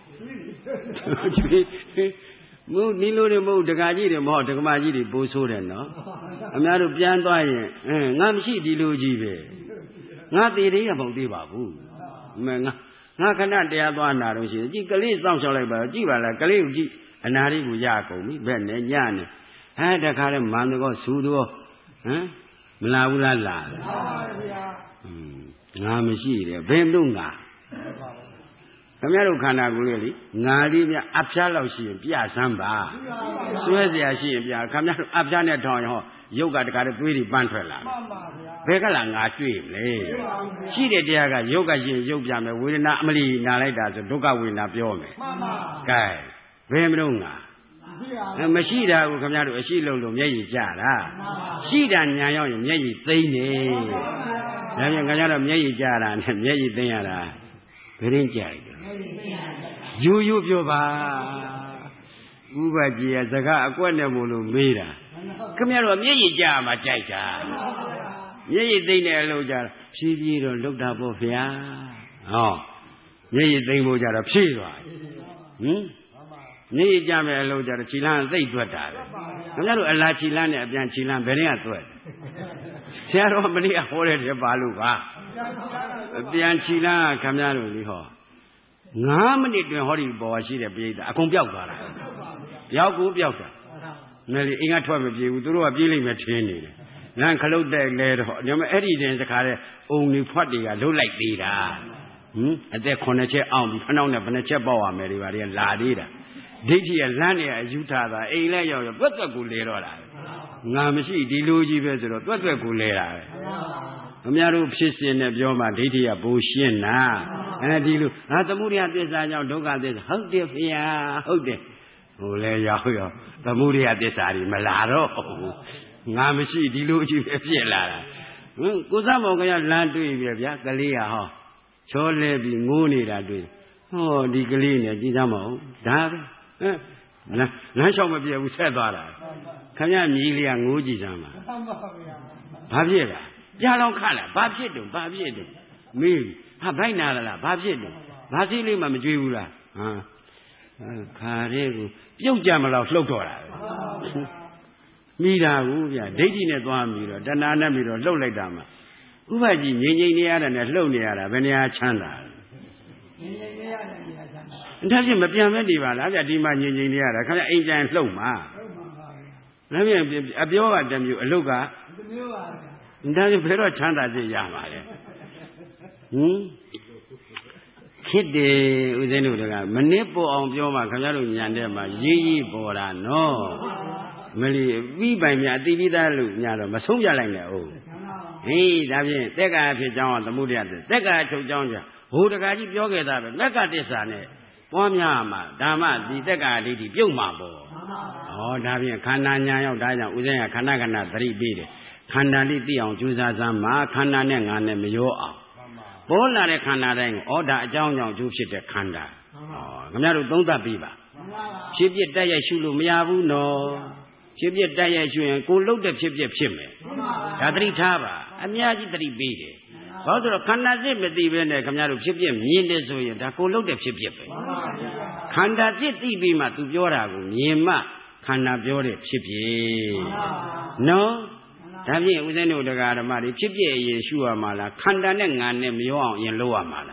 ဘူးမဟုတ်နီးလို့တွေမဟုတ်ဒကာကြီးတွေမဟုတ်ဒကမကြီးတွေပိုးဆိုးတယ်နော်အများတို့ပြန်သွားရင်ငါမရှိဒီလိုကြီးပဲငါသေးသေးရမဟုတ်သေးပါဘူးငါခဏတရားသွားနာတော့ရှိကြည့်ကလေးစောင့်ရှောက်လိုက်ပါကြည့်ပါလားကလေးကိုကြည့်အနာလေးကိုရကုန်ပြီဘက်နဲ့ညနဲ့တခါလဲမန္တကောစူတော့မလာဘူးလားလာငါမရှိတယ်ဘယ်တော့ငါခင်ဗျားတို့ခန္ဓာကိုယ်လေးငါလေးမြအဖျားလောက်ရှိရင်ပြစမ်းပါစွဲเสียရှိရင်ပြခင်ဗျားတို့အဖျားနဲ့ထောင်ရင်ဟောရုပ်ကတခါတည်းသွေးတွေပန်းထွက်လာမှန်ပါဗျာ Begala Ngatui, she did Yaga, Yoga, Yoga, Wilna, Amali, Naleta, Duka, Wina, Biome. Guy, Vemrunga. Mashida will come out to a shilo, Yayi Jara. She done Yayo, Yayi Thane. Yayan Yayi Jara and Yayi Diana. Very jag. You, Yoba. Ubaji as a guy, Aquanamulu Mira. Come here, Yayi Jama Jaja. Yayi Dina Loja, she looked up of ya. Oh, Yayi Dina of Shiva. Ni Jama Loja, Chilan, they do that. Another Allah Chilan, Abian Chilan, very at work. Sarah Maria Hored Baluva. Abian Chilan, Camaro Liho. Namany Hori Boy, she appeared. I come Yauka. Yauku Yauka. Nelly Inga Twab of you, do a billing machine. Nan Kalo de Led, no Eddie the car only party, I do like Dida. At their Conache Arm, Panona, Panacha Boa, Mary and Ladida. Digi and Lania, Utah, Elayo, what a good later. Namashi, Diluji Vezo, what a good later. Amiaru Pissin of Yoma, Didia, Bushina, and Dilu, Atamuria design, Doga, this, how dear, how dear. Ole Yaho, the Muria desari, Malaro. Namashi, Diluji, Fiela. Guzamo, land to Ivia, Galia, Chole, Muni, that way. Oh, Digalina, Didamo, Dave. Nashoma be a Usabara. Kanya Milia Ngujizama. Babiera. Yalon Kala, Babjedu. Me, Habainala, Babjedu. Basili Mamajula. Karegu. Yojamala Flotora. Mira, Uvia, dating at one mirror, Danana mirror, low like Dama. Uvaji, Ninia and a low near Venia Chanda. Does him appear medieval? I got demand engineer. I can't angel and flow, ma. Let me appeal at them, you look at. Doesn't very chanda the Yama. Kiddy within the Manipo on Bioma, Kanaru Yandema, Yi Bora, no. Meli, we by me at the Vidalu, Yaro, Masuya like that. Oh, hey, David, take a few John, the Mudia, take a to John. Who the guy you get up, make a design. Pomyama, Dama, the Dega, the Pumabo. Oh, David, Kananya, Daya, within a Kanagana, 3 beat. Kanaliti on Juzazama, Kananang and Mioa. Bola Kanarang, or that John Jushit Kanda. Oh, Gamaru Donda Biba. Ship yet Daya Shulu Miabu, no. Ship yet Daya Shu and cool load the ship yet Shime. Kadri Tava, and Yaji 3 beat. Father of Kanazi, but even a Kamaru ship yet, Yin, the cool load of ship yet. Kanda Bima to Yoragu, Yema, Kana Biore, ship ye. No? Tabi within the Garamari, ship ye, Yeshua Mala, Kanda and Mio in Loa Mala.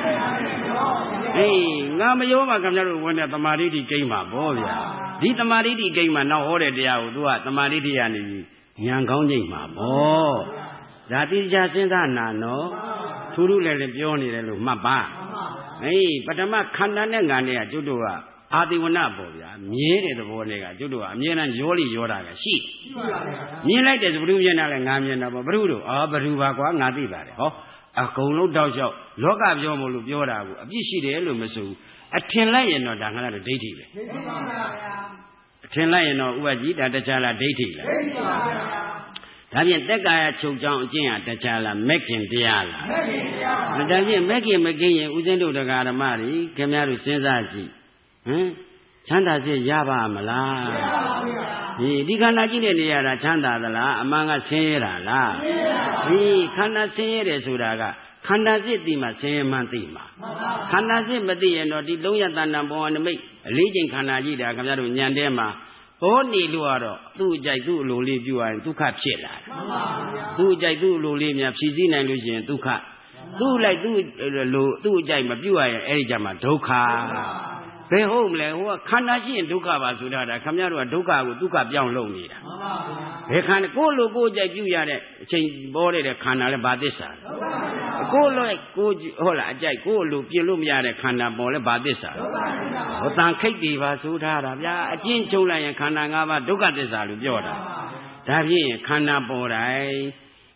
Hey, Namayoma Kamaru when the Maridi came up, Boya. Did the Maridi came and now ordered the Audua, the Maridi and Yangonima, oh. That is just in that, no? Turu Lepioni, Maba. Hey, but I'm a Kandananga, Judua, Adiwana Boya, Mire the Bonega, Judua, Mien and Joli Yoraga, she. Me like this Bruvian and Gamian of Brudo, or Baruva, Nadiva, oh, a colo dojo, Loga Yomolu Yora, a Bishi Lumasu, a 10 lion or Dangana dating. A 10 lion or Uaji, that the Jala dating. Tabian Teka Chok Jong Jia, the Chala, making Diala. And then making McGee, Uzendo the Garamari, Kamaru Senzaji. Chanda says Yaba Mala. He can't Niara Chanda la, among us Sera la. He cannot say Suraga. Kanazima, Semantima. Kanazimati and the Loyatana born to make a leading Kanaji, the Kamaru Yandema. Only Luaro, 2 Jaidu Luli, you are 2 cup chilla. 2 Jaidu Luli, Pizina Lucian, 2 cup. 2 like 2 Jaima, you are Ejama, Doka. They home, like Kanaji and Duka Basudada, Kamaru, Duka, with Duka Young Lonely. They can go Jaidu, change body the Kanala Badisa. Go like go Hola, Jai, go look, Yelumia, the Kana Bola Badisa. Otan Kati Basudara, Ya, Jinchola and Kananga, Duka Desalu, Yoda. Tabi, Kana Borai,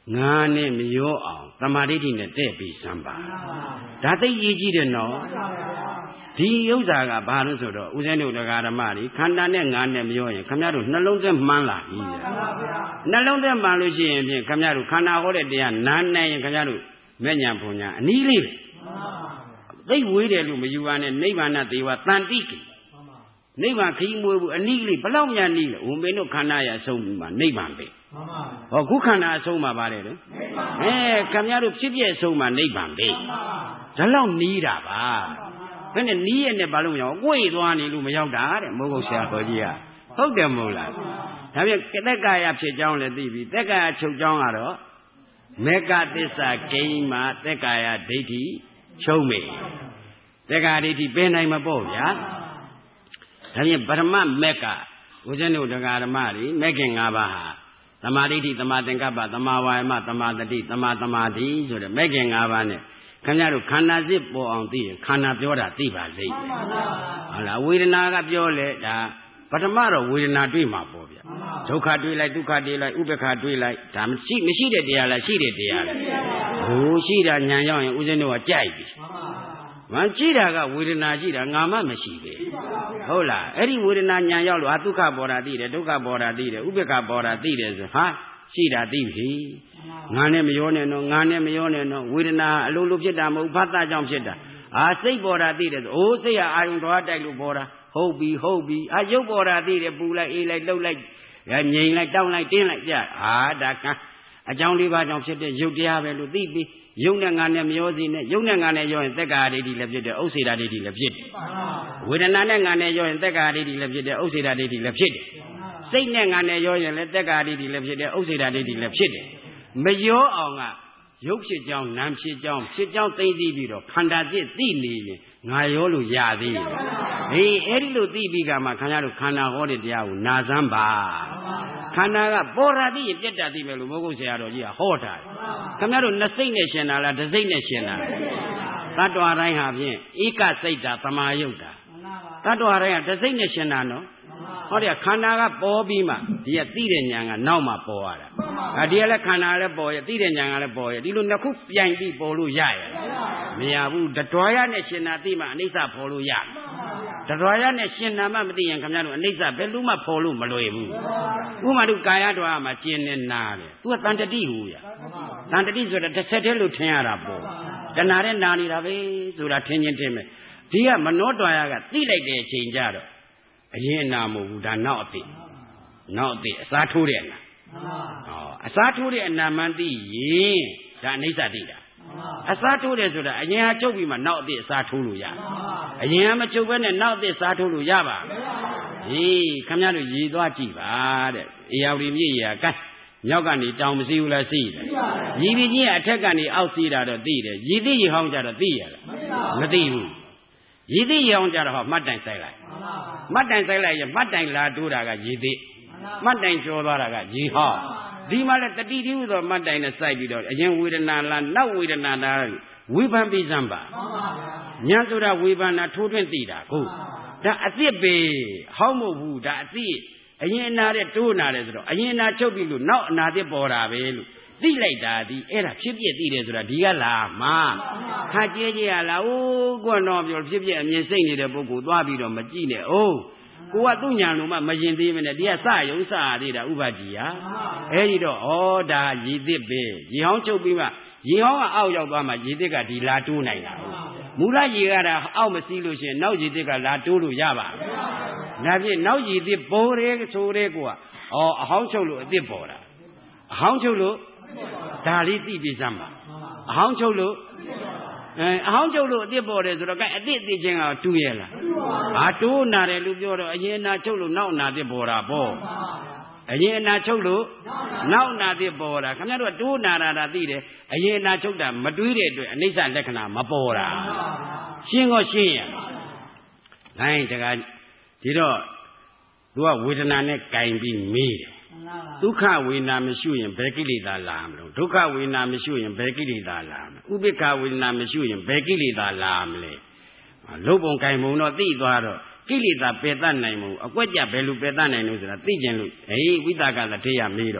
ငါနဲ့မရောအောင်သမာဓိနဲ့တဲ့ပြီးစမ်းပါဒါသိရေးကြည့်တယ်နော်ဒီဥစ္စာကဘာလို့ဆိုတော့ဦးဇင်းတို့တရားဓမ္မတွေခန္ဓာနဲ့ငါနဲ့မရောရင်ခမရတို့နှလုံးသားမှန်းလာပြီနှလုံးသားမှန်လို့ရှိရင်ဖြင့်ခမရတို့ခန္ဓာဟောတဲ့တရားနားနိုင်ရင်ခမရတို့မဲ့ညာဘုံညာအနည်းလေးပဲသိဝေးတယ်လို့မယူပါနဲ့နိဗ္ဗာန်သေဝတန်တိကိနိဗ္ဗာန်ခရီးမွေးဘူးအနည်းလေးဘလောက်များနည်းလဲဦးမင်းတို့ခန္ဓာရအဆုံးမှာနိဗ္ဗာန်ပဲဟောခုခန္ဓာအဆုံးမှာပါတယ်လေခမရတို့ဖြစ်ပြအဆုံးမှာနိဗ္ဗာန်ပဲဒါလောက်နီးတာပါဘယ်နဲ့နီးရနဲ့ဘာလို့မရောက်ကိုယ်သွားနေလို့မရောက်တာတဲ့မိုးကုတ်ဆရာတော်ကြီးကဟုတ်တယ်မဟုတ်လားဒါပြန်သက်ကာယဖြစ်ကြောင်းလည်းသိပြီသက်ကာယချုပ်ကြောင်းကတော့မေကသစ္စာဂိမ်းမှာသက်ကာယဒိဋ္ဌိချုပ်မေသက်ကာဒိဋ္ဌိပင်နိုင်မပေါ့ဗျာဒါပြန်ပရမမေကဦးဇင်းတို့တရားဓမ္မတွေမေခင်၅ပါးဟာသမာဓိဋ္ဌိသမာသင်္ကပ္ပသမာဝါယမသမာသတိသမာသမာဓိဆိုတဲ့မေခင်၅ပါးနဲ့ခင်ဗျားတို့ခန္ဓာစစ်ပေါ်အောင်သိရင်ခန္ဓာပြောတာသိပါလိမ့်မယ်ဟုတ်လားဝေဒနာကပြောလေဒါပထမတော့ဝေဒနာတွေ့မှာပေါ့ဗျဒုက္ခတွေ့လိုက်ဒုက္ခတွေ့လိုက်ဥပ္ပခတွေ့လိုက်ဒါမရှိတဲ့တရားလားရှိတဲ့တရားလားဟိုရှိတာညာရောက်ရင်ဦးဇင်းတို့ကကြိုက်ပြီမရှိတာကဝေဒနာရှိတာငါမှမရှိပဲဟုတ်လားအဲ့ဒီဝေဒနာညာရောက်လို့ဒုက္ခပေါ်တာသိတယ်ဒုက္ခပေါ်တာသိတယ်ဥပ္ပခပေါ်တာသိတယ်ဆိုဟာရှိတာသိပြီငါနဲ့မရောနဲ့နော်ငါနဲ့မရောနဲ့နော်ဝေဒနာအလိုလိုဖြစ်တာမဟုတ်ဖတ်တာကြောင့်ဖြစ်တာစိတ်ပေါ်တာသိတယ်ဆိုအိုးစိတ်ကအာယုံတော်တိုက်လို့ပေါ်တာဟုတ်ပြီရုပ်ပေါ်တာသိတယ်ပူလိုက်အေးလိုက်လှုပ်လိုက်ငြိမ်လိုက်တောင်းလိုက်တင်းလိုက်ကြဒါကအကြောင်းလေးပါးကြောင့်ဖြစ်တဲ့ရုပ်တရားပဲလို့သိပြီးရုပ်နဲ့ငါနဲ့မရောစီနဲ့ရုပ်နဲ့ငါနဲ့ရောရင်သက်္ကာဒိဋ္ဌိလည်းဖြစ်တယ်ဥစ္စေတာဒိဋ္ဌိလည်းဖြစ်တယ်ဝေဒနာနဲ့ငါနဲ့ရောရင်သက်္ကာဒိဋ္ဌိလည်းဖြစ်တယ်ဥစ္စေတာဒိဋ္ဌိလည်းဖြစ်တယ်စိတ်နဲ့ငါနဲ့ရောရင်လည်းသက်္ကာဒိဋ္ဌိလည်းဖြစ်တယ်ဥစ္စေတာဒိဋ္ဌိလည်းဖြစ်တယ်မရောအောင်ကရုပ်ဖြစ်ကြောင်းနာမ်ဖြစ်ကြောင်းသိသိပြီးတော့ခန္ဓာစစ်သိနေရင်ငါရောလို့ရသေးတယ်အဲ့ဒီလိုသိပြီးကမှခင်ဗျားတို့ခန္ဓာဟောတဲ့တရားကိုနာစမ်းပါခန္ဓာကပေါ်တာသိရင်ပြက်တာသိမယ်လို့မိုးကုတ်ဆရာတော်ကြီးကဟောထားတယ်ခင်ဗျားတို့နှစ်စိတ်နဲ့ရှင်တာလားတစ်စိတ်နဲ့ရှင်တာသတ္တဝါတိုင်းဟာဖြင့်ဧကစိတ်တာသမာယုတ်တာသတ္တဝါတိုင်းကတစ်စိတ်နဲ့ရှင်တာနော်ဟောတယ်ခန္ဓာကပေါ်ပြီးမှဒီကသိတဲ့ဉာဏ်ကနောက်မှပေါ်ရတာဒီကလည်းခန္ဓာလည်းပေါ်ရသိတဲ့ဉာဏ်ကလည်းပေါ်ရဒီလိုနှစ်ခုပြိုင်ပြီးပေါ်လို့ရရမရဘူးတတွားရနဲ့ရှင်တာသိမှအနိစ္စပေါ်လို့ရတတွားရနဲ့ရှင်တာမှမသိရင်ခင်ဗျားတို့အနိစ္စဘယ်လိုမှပေါ်လို့မလွယ်ဘူးဥပမာတို့ကာယတွားမှာကျင်နေနာတယ်သူကတန်တတိဟူရတန်တတိဆိုတာတစ်ဆက်တည်းလို့ထင်ရတာပေါ့တဏှာနဲ့နာနေတာပဲဆိုတာထင်ချင်းထင်မယ်ဒီကမနောတွားရကသိလိုက်တဲ့အချိန်ကြတော့အရင်အနာမဟုတ်ဘူးဒါနောက်အသိအစားထိုးတဲ့အနာအစားထိုးတဲ့အနာမှန်သိရင်ဒါအနိစ္စသိတာအစားထိုးတယ်ဆိုတာအရင်ကချုပ်ပြီးမှနောက်အသိအစားထိုးလို့ရအရင်ကမချုပ်ဘဲနဲ့နောက်အသိအစားထိုးလို့ရပါဟေးခင်ဗျားတို့ရည်သွားကြည့်ပါတဲ့အေယာဝတီမြစ်ရာကဲမြောက်ကနေတောင်မစီဘူးလားစီးတယ်ရည်ပြီးကြီးကအထက်ကနေအောက်စီးတာတော့သိတယ်ရည်သိရဟောင်းကြတော့သိရလားမသိဘူးရည်သိရဟောင်းကြတော့ဟောမှတ်တိုင်ဆိုင်လိုက်မှတ်တိုင်ဆိုင်လိုက်ရမှတ်တိုင်လာတိုးတာကရည်သိမှတ်တိုင်ကျော်သွားတာကရည်ဟောင်းဒီမှာလည်းတတိတိဟုသောမှတ်တိုင်နဲ့စိုက်ပြီးတော့အရင်ဝေဒနာလားနောက်ဝေဒနာလားဝိပန်ပြီးစမ်းပါညာဆိုတာဝေဘာနာထိုးထွင်းသိတာကိုဒါအသစ်ပဲဟောင်းမဟုတ်ဘူးဒါအသစ်အရင်အနာတဲ့တိုးနာတယ်ဆိုတော့အရင်အနာချုပ်ပြီလို့နောက်အနာသစ်ပေါ်တာပဲလို့သိလိုက်တာဒီအဲ့ဒါဖြစ်ပြသိတယ်ဆိုတာဒီကလာမှာခါကျဲရလားအိုးကွတော့ပြောဖြစ်ပြအမြင်စိတ်နေတဲ့ပုဂ္ဂိုလ်သွားပြီးတော့မကြည့်နဲ့အိုးကိုကသူ့ညာလုံးမှမရင်သေးမနဲ့ဒီကစယုံစသေးတာဥပကြီးဟာအဲ့ဒီတော့ဩဒါရည်သစ်ပဲရေဟောင်းချုပ်ပြီးမှရေဟောင်းကအောက်ရောက်သွားမှရည်သစ်ကဒီလာတိုးနိုင်တာမူလရေကတာအောက်မစီးလို့ရှိရင်နောက်ရည်သစ်ကလာတိုးလို့ရပါဒါဖြင့်နောက်ရည်သစ်ပေါ်တယ်ဆိုတဲ့ကိုကအဟောင်းချုပ်လို့အသစ်ပေါ်တာအဟောင်းချုပ်လို့ဒါလေးသိပြီးစမ်းပါအဟောင်းချုပ်လို့အဟောင်းချုပ်လို့အသစ်ပေါ်တယ်ဆိုတော့အသစ်သိချင်းကတူးရဲ့လားတိုးနာတယ်လို့ပြောတော့အရင်နာချုပ်လို့နောက်နာသစ်ပေါ်တာပေါ့အရင်နာချုပ်လို့နောက်နာသစ်ပေါ်တာခင်ဗျားတို့တိုးနာတာသိတယ်အရင်နာချုပ်တာမတွေးတဲ့အတွက်အနိစ္စလက္ခဏာမပေါ်တာရှင်းကောရှင်းရနိုင်တကားဒီတော့သူကဝေဒနာနဲ့ကင်ပြီးမေးတယ်ဒုက္ခဝေဒနာမရှိရင်ဘယ်ကိလေသာလာမလို့ဒုက္ခဝေဒနာမရှိရင်ဘယ်ကိလေသာလာမလဲဥပိ္ပခဝေဒနာမရှိရင်ဘယ်ကိလေသာလာမလဲလုတ်ပုံကင်ပုံတော့သိသွားတော့ကိလေသာပယ်တတ်နိုင်မှုအကွက်ကြဘယ်လိုပယ်တတ်နိုင်လို့ဆိုတာသိကျင်လို့ဝိသကသထေယမေးတော့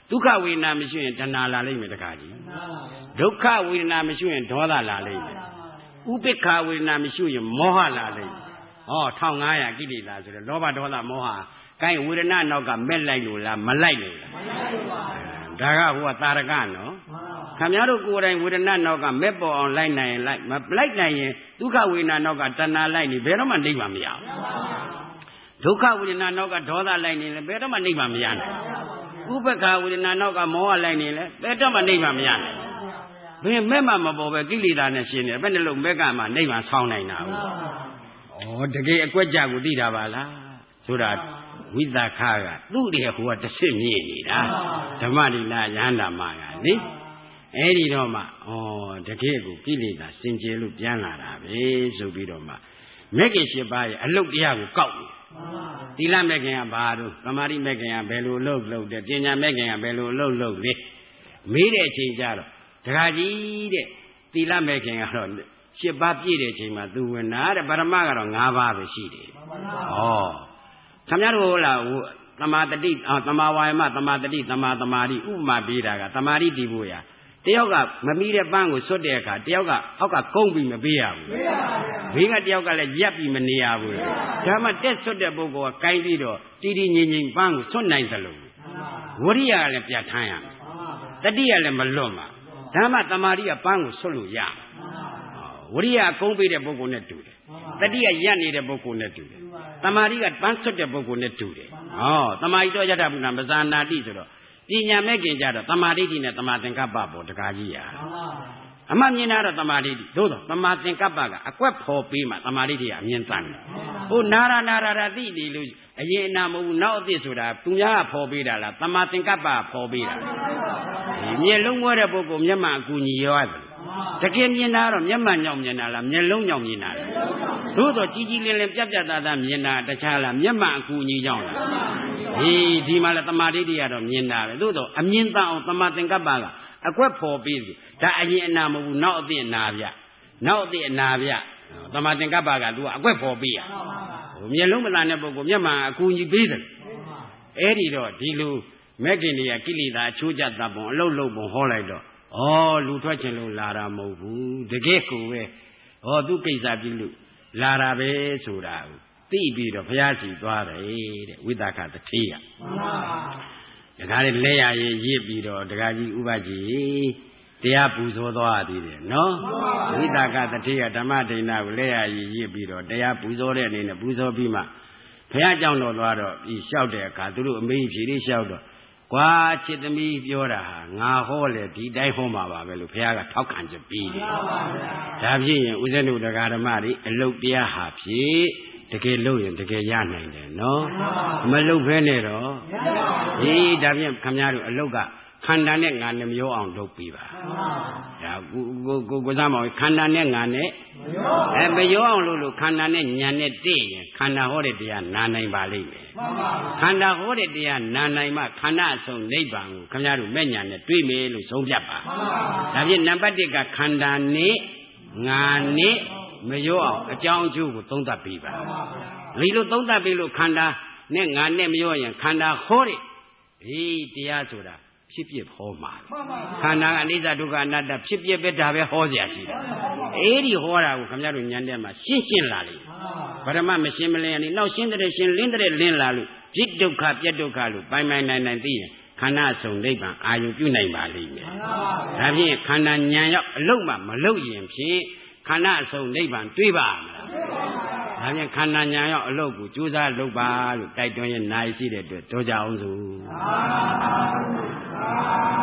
ဒုက္ခဝေဒနာမရှိရင်တဏှာလာလိမ့်မယ်တခါကြီးဒုက္ခဝေဒနာမရှိရင်ဒေါသလာလိမ့်မယ်ဥပိ္ပခဝေဒနာမရှိရင်မောဟလာလိမ့်မယ်ဟော1500ကိလေသာဆိုတော့လောဘဒေါသမောဟကိုင်းဝေဒနာနောက်ကမက်လိုက်လို့လားမလိုက်လို့လားဒါကဟိုကတာရကနော်ခင်ဗျားတို့ကိုယ်တိုင်ဝေဒနာနောက်ကမက်ပေါ်အောင်လိုက်နိုင်ရင်လိုက်မလိုက်နိုင်ရင်ဒုက္ခဝေဒနာနောက်ကတဏှာလိုက်နေဘယ်တော့မှနိဗ္ဗာန်မရဘူးဒုက္ခဝေဒနာနောက်ကဒေါသလိုက်နေလဲဘယ်တော့မှနိဗ္ဗာန်မရနိုင်ဥပ္ပခဝေဒနာနောက်ကမောဟလိုက်နေလဲဘယ်တော့မှနိဗ္ဗာန်မရနိုင်ဘယ်မဲ့မှမပေါ်ပဲကိလေသာနဲ့ရှင်နေဘယ်နှလုံးမဲ့ကမှနိဗ္ဗာန်ဆောင်းနိုင်တာဘူးဩတကယ်အကွက်ကြကိုသိတာပါလားဆိုတာဝိသခာကသူ့တည်းဟိုကတစ်စစ်မြင့်နေတာဓမ္မတိလာယန္တာမကလေအဲ့ဒီတော့မှတကယ်ကိုကိလေသာစင်ကြယ်လို့ပြန်လာတာပဲဆိုပြီးတော့မှမဂ္ဂင်၈ပါးရဲ့အလုတ်တရားကိုကောက်နေသီလမဂ္ဂင်ကဘာလို့သမာဓိမဂ္ဂင်ကဘယ်လိုလုပ်တယ်ပညာမဂ္ဂင်ကဘယ်လိုလုပ်လေမေးတဲ့အချိန်ကျတော့ဒကာကြီးတဲ့သီလမဂ္ဂင်ကတော့၈ပါးပြည့်တဲ့အချိန်မှာသူဝင်တာတဲ့ပရမကတော့၅ပါးပဲရှိတယ်ခင်ဗျားတို့ဟိုလားသမာတတိသမာဝါယမသမာတတိသမာသမာဓိဥပမာပေးတာကသမာဓိတည်ဖို့ရတယောက်ကမမီးတဲ့ပန်းကိုဆွတ်တဲ့အခါတယောက်ကအောက်ကကုန်းပြီးမပေးရဘူးဘေးကတယောက်ကလည်းရက်ပြီးမနေရဘူးဒါမှတက်ဆွတ်တဲ့ပုဂ္ဂိုလ်ကကိုင်းပြီးတော့တီတီငြိမ်ငြိမ်ပန်းကိုဆွတ်နိုင်သလိုဝရိယကလည်းပြတ်ထမ်းရမယ်တတိယလည်းမလွတ်မှာဒါမှသမာဓိကပန်းကိုဆွတ်လို့ရဝရိယကုန်းပေးတဲ့ပုဂ္ဂိုလ်နဲ့တူတယ်တတိယရက်နေတဲ့ပုဂ္ဂိုလ်နဲ့တူတယ်သမာဓိကပန်းဆွတ်တဲ့ပုဂ္ဂိုလ်နဲ့တူတယ်သမာဓိတော့ယတ္ထပုဏ္ဏမဇာနာတိဆိုတော့ပညာမဲ့ခင်ကြတော့သမာဓိတိနဲ့သမာသင်္ကပ္ပပေါ်တကားကြီးရအမှမြင်တာတော့သမာဓိတိသို့တော့သမာသင်္ကပ္ပကအကွက်ဖော်ပေးမှသမာဓိတိကအမြင်တန်တယ်ဟိုနာရတိနေလို့အရင်အနာမဟုတ်ဘူးနောက်အသစ်ဆိုတာသူများကဖော်ပေးတာလားသမာသင်္ကပ္ပဖော်ပေးတာမျက်လုံးဝဲတဲ့ပုဂ္ဂိုလ်မျက်မှန်အကူညီရောရတယ်တကယ်မြင်တာတော့မျက်မှန်ညောင်မြင်တာလားမျက်လုံးညောင်မြင်တာလားသို့တော့ကြီးကြီးလင်းလင်းပြတ်ပြတ်သားသားမြင်တာတခြားလားမျက်မှန်အကူညီကြောင်းလားဒီမှာလဲသမာဓိတိကတော့မြင်တာပဲသို့တော့အမြင်တန်အောင်သမာသင်္ကပ္ပကအကွက်ဖော်ပေးစီဒါအရင်အနာမဟုတ်ဘူးနောက်အသည့်အနာဗျနောက်အသည့်အနာဗျသမာသင်္ကပ္ပကသူကအကွက်ဖော်ပေးရမျက်လုံးမသာတဲ့ပုဂ္ဂိုလ်မျက်မှန်အကူညီပေးတယ်အဲ့ဒီတော့ဒီလိုမဂ္ဂင်တွေကကိလေသာအချိုးကျတတ်ပုံအလုတ်လုတ်ပုံဟောလိုက်တော့လူထွက်ခြင်းလို့လာတာမဟုတ်ဘူးတကယ်ကိုပဲသူကိစ္စပြုလို့လာတာပဲဆိုတာကိုသိပြီးတော့ဘုရားရှိသွားတယ်တဲ့ဝိသခတထေးကဒကာလေးလက်ရရစ်ပြီးတော့ဒကာကြီးဥပကြီးတရားပူဇော်သွားသေးတယ်နော်ဝိသခတထေးကဓမ္မဒိဏကိုလက်ရရစ်ပြီးတော့တရားပူဇော်တဲ့အနေနဲ့ပူဇော်ပြီးမှဘုရားကြောင့်တော့သွားတော့ဒီလျှောက်တဲ့အခါသူတို့အမေးဖြေလေးလျှောက်တော့ကွာချစ်သမီးပြောတာဟာငါဟောလေဒီတိုင်းဟောမှာပါပဲလို့ဘုရားကထောက်ခံချက်ပေးတယ်ဒါဖြစ်ရင်ဦးဇင်းတို့တရားဓမ္မတွေအလုတ်တရားဟာဖြစ်တကယ်လို့ရင်တကယ်ရနိုင်တယ်နော်မလုတ်ဖဲနဲ့တော့ဒါဖြင့်ခင်ဗျားတို့အလုတ်ကခန္ဓာနဲ့ငါနဲ့မရောအောင်လုပ်ပြီးပါဒါကိုစားမောင်ခန္ဓာနဲ့ငါနဲ့မရောအောင်လို့ခန္ဓာနဲ့ညာနဲ့တည့်ရင်ခန္ဓာဟောတဲ့တရားနာနိုင်ပါလိမ့်မယ်ခန္ဓာဟောတဲ့တရားနာနိုင်မှခန္ဓာအဆုံးနိဗ္ဗာန်ကိုခင်ဗျားတို့မဲ့ညာနဲ့တွေ့မယ်လို့ဆုံးဖြတ်ပါဒါဖြင့်နံပါတ်1ကခန္ဓာနဲ့ငါနဲ့မရောအောင်အကြောင်းအကျိုးကိုသုံးသပ်ပြီးပါဒီလိုသုံးသပ်ပြီးလို့ခန္ဓာနဲ့ငါနဲ့မရောရင်ခန္ဓာဟောတဲ့တရားဆိုတာဖြစ်ဖြစ်ဟောမှာခန္ဓာကအနိစ္စဒုက္ခအနတ္တဖြစ်ဖြစ်ပဲဒါပဲဟောเสียရှိတယ်အဲ့ဒီဟောတာကိုခင်ဗျားတို့ဉာဏ်ထဲမှာရှင်းလာလိမ့်ပရမမရှင်းမလင်းရနေနောက်ရှင်းတဲ့ရှင်းလင်းတဲ့လင်းလာလို့ပြစ်ဒုက္ခပြက်ဒုက္ခလို့ပိုင်နိုင်သိရင်ခန္ဓာဆုံးနိဗ္ဗာန်အာရုံပြုနိုင်ပါလိမ့်မယ်ဒါဖြင့်ခန္ဓာဉာဏ်ရောက်အလုံးမှမလုံးရင်ဖြင့်ခန္ဓာအဆုံးနိဗ္ဗာန်တွေ့ပါမလားဒါဖြင့်ခန္ဓာဉာဏ်ရောက်အလုံးကိုကြိုးစားလုပ်ပါလို့တိုက်တွန်းရင်နိုင်ရှိတဲ့အတွက်တော်ကြအောင်စို့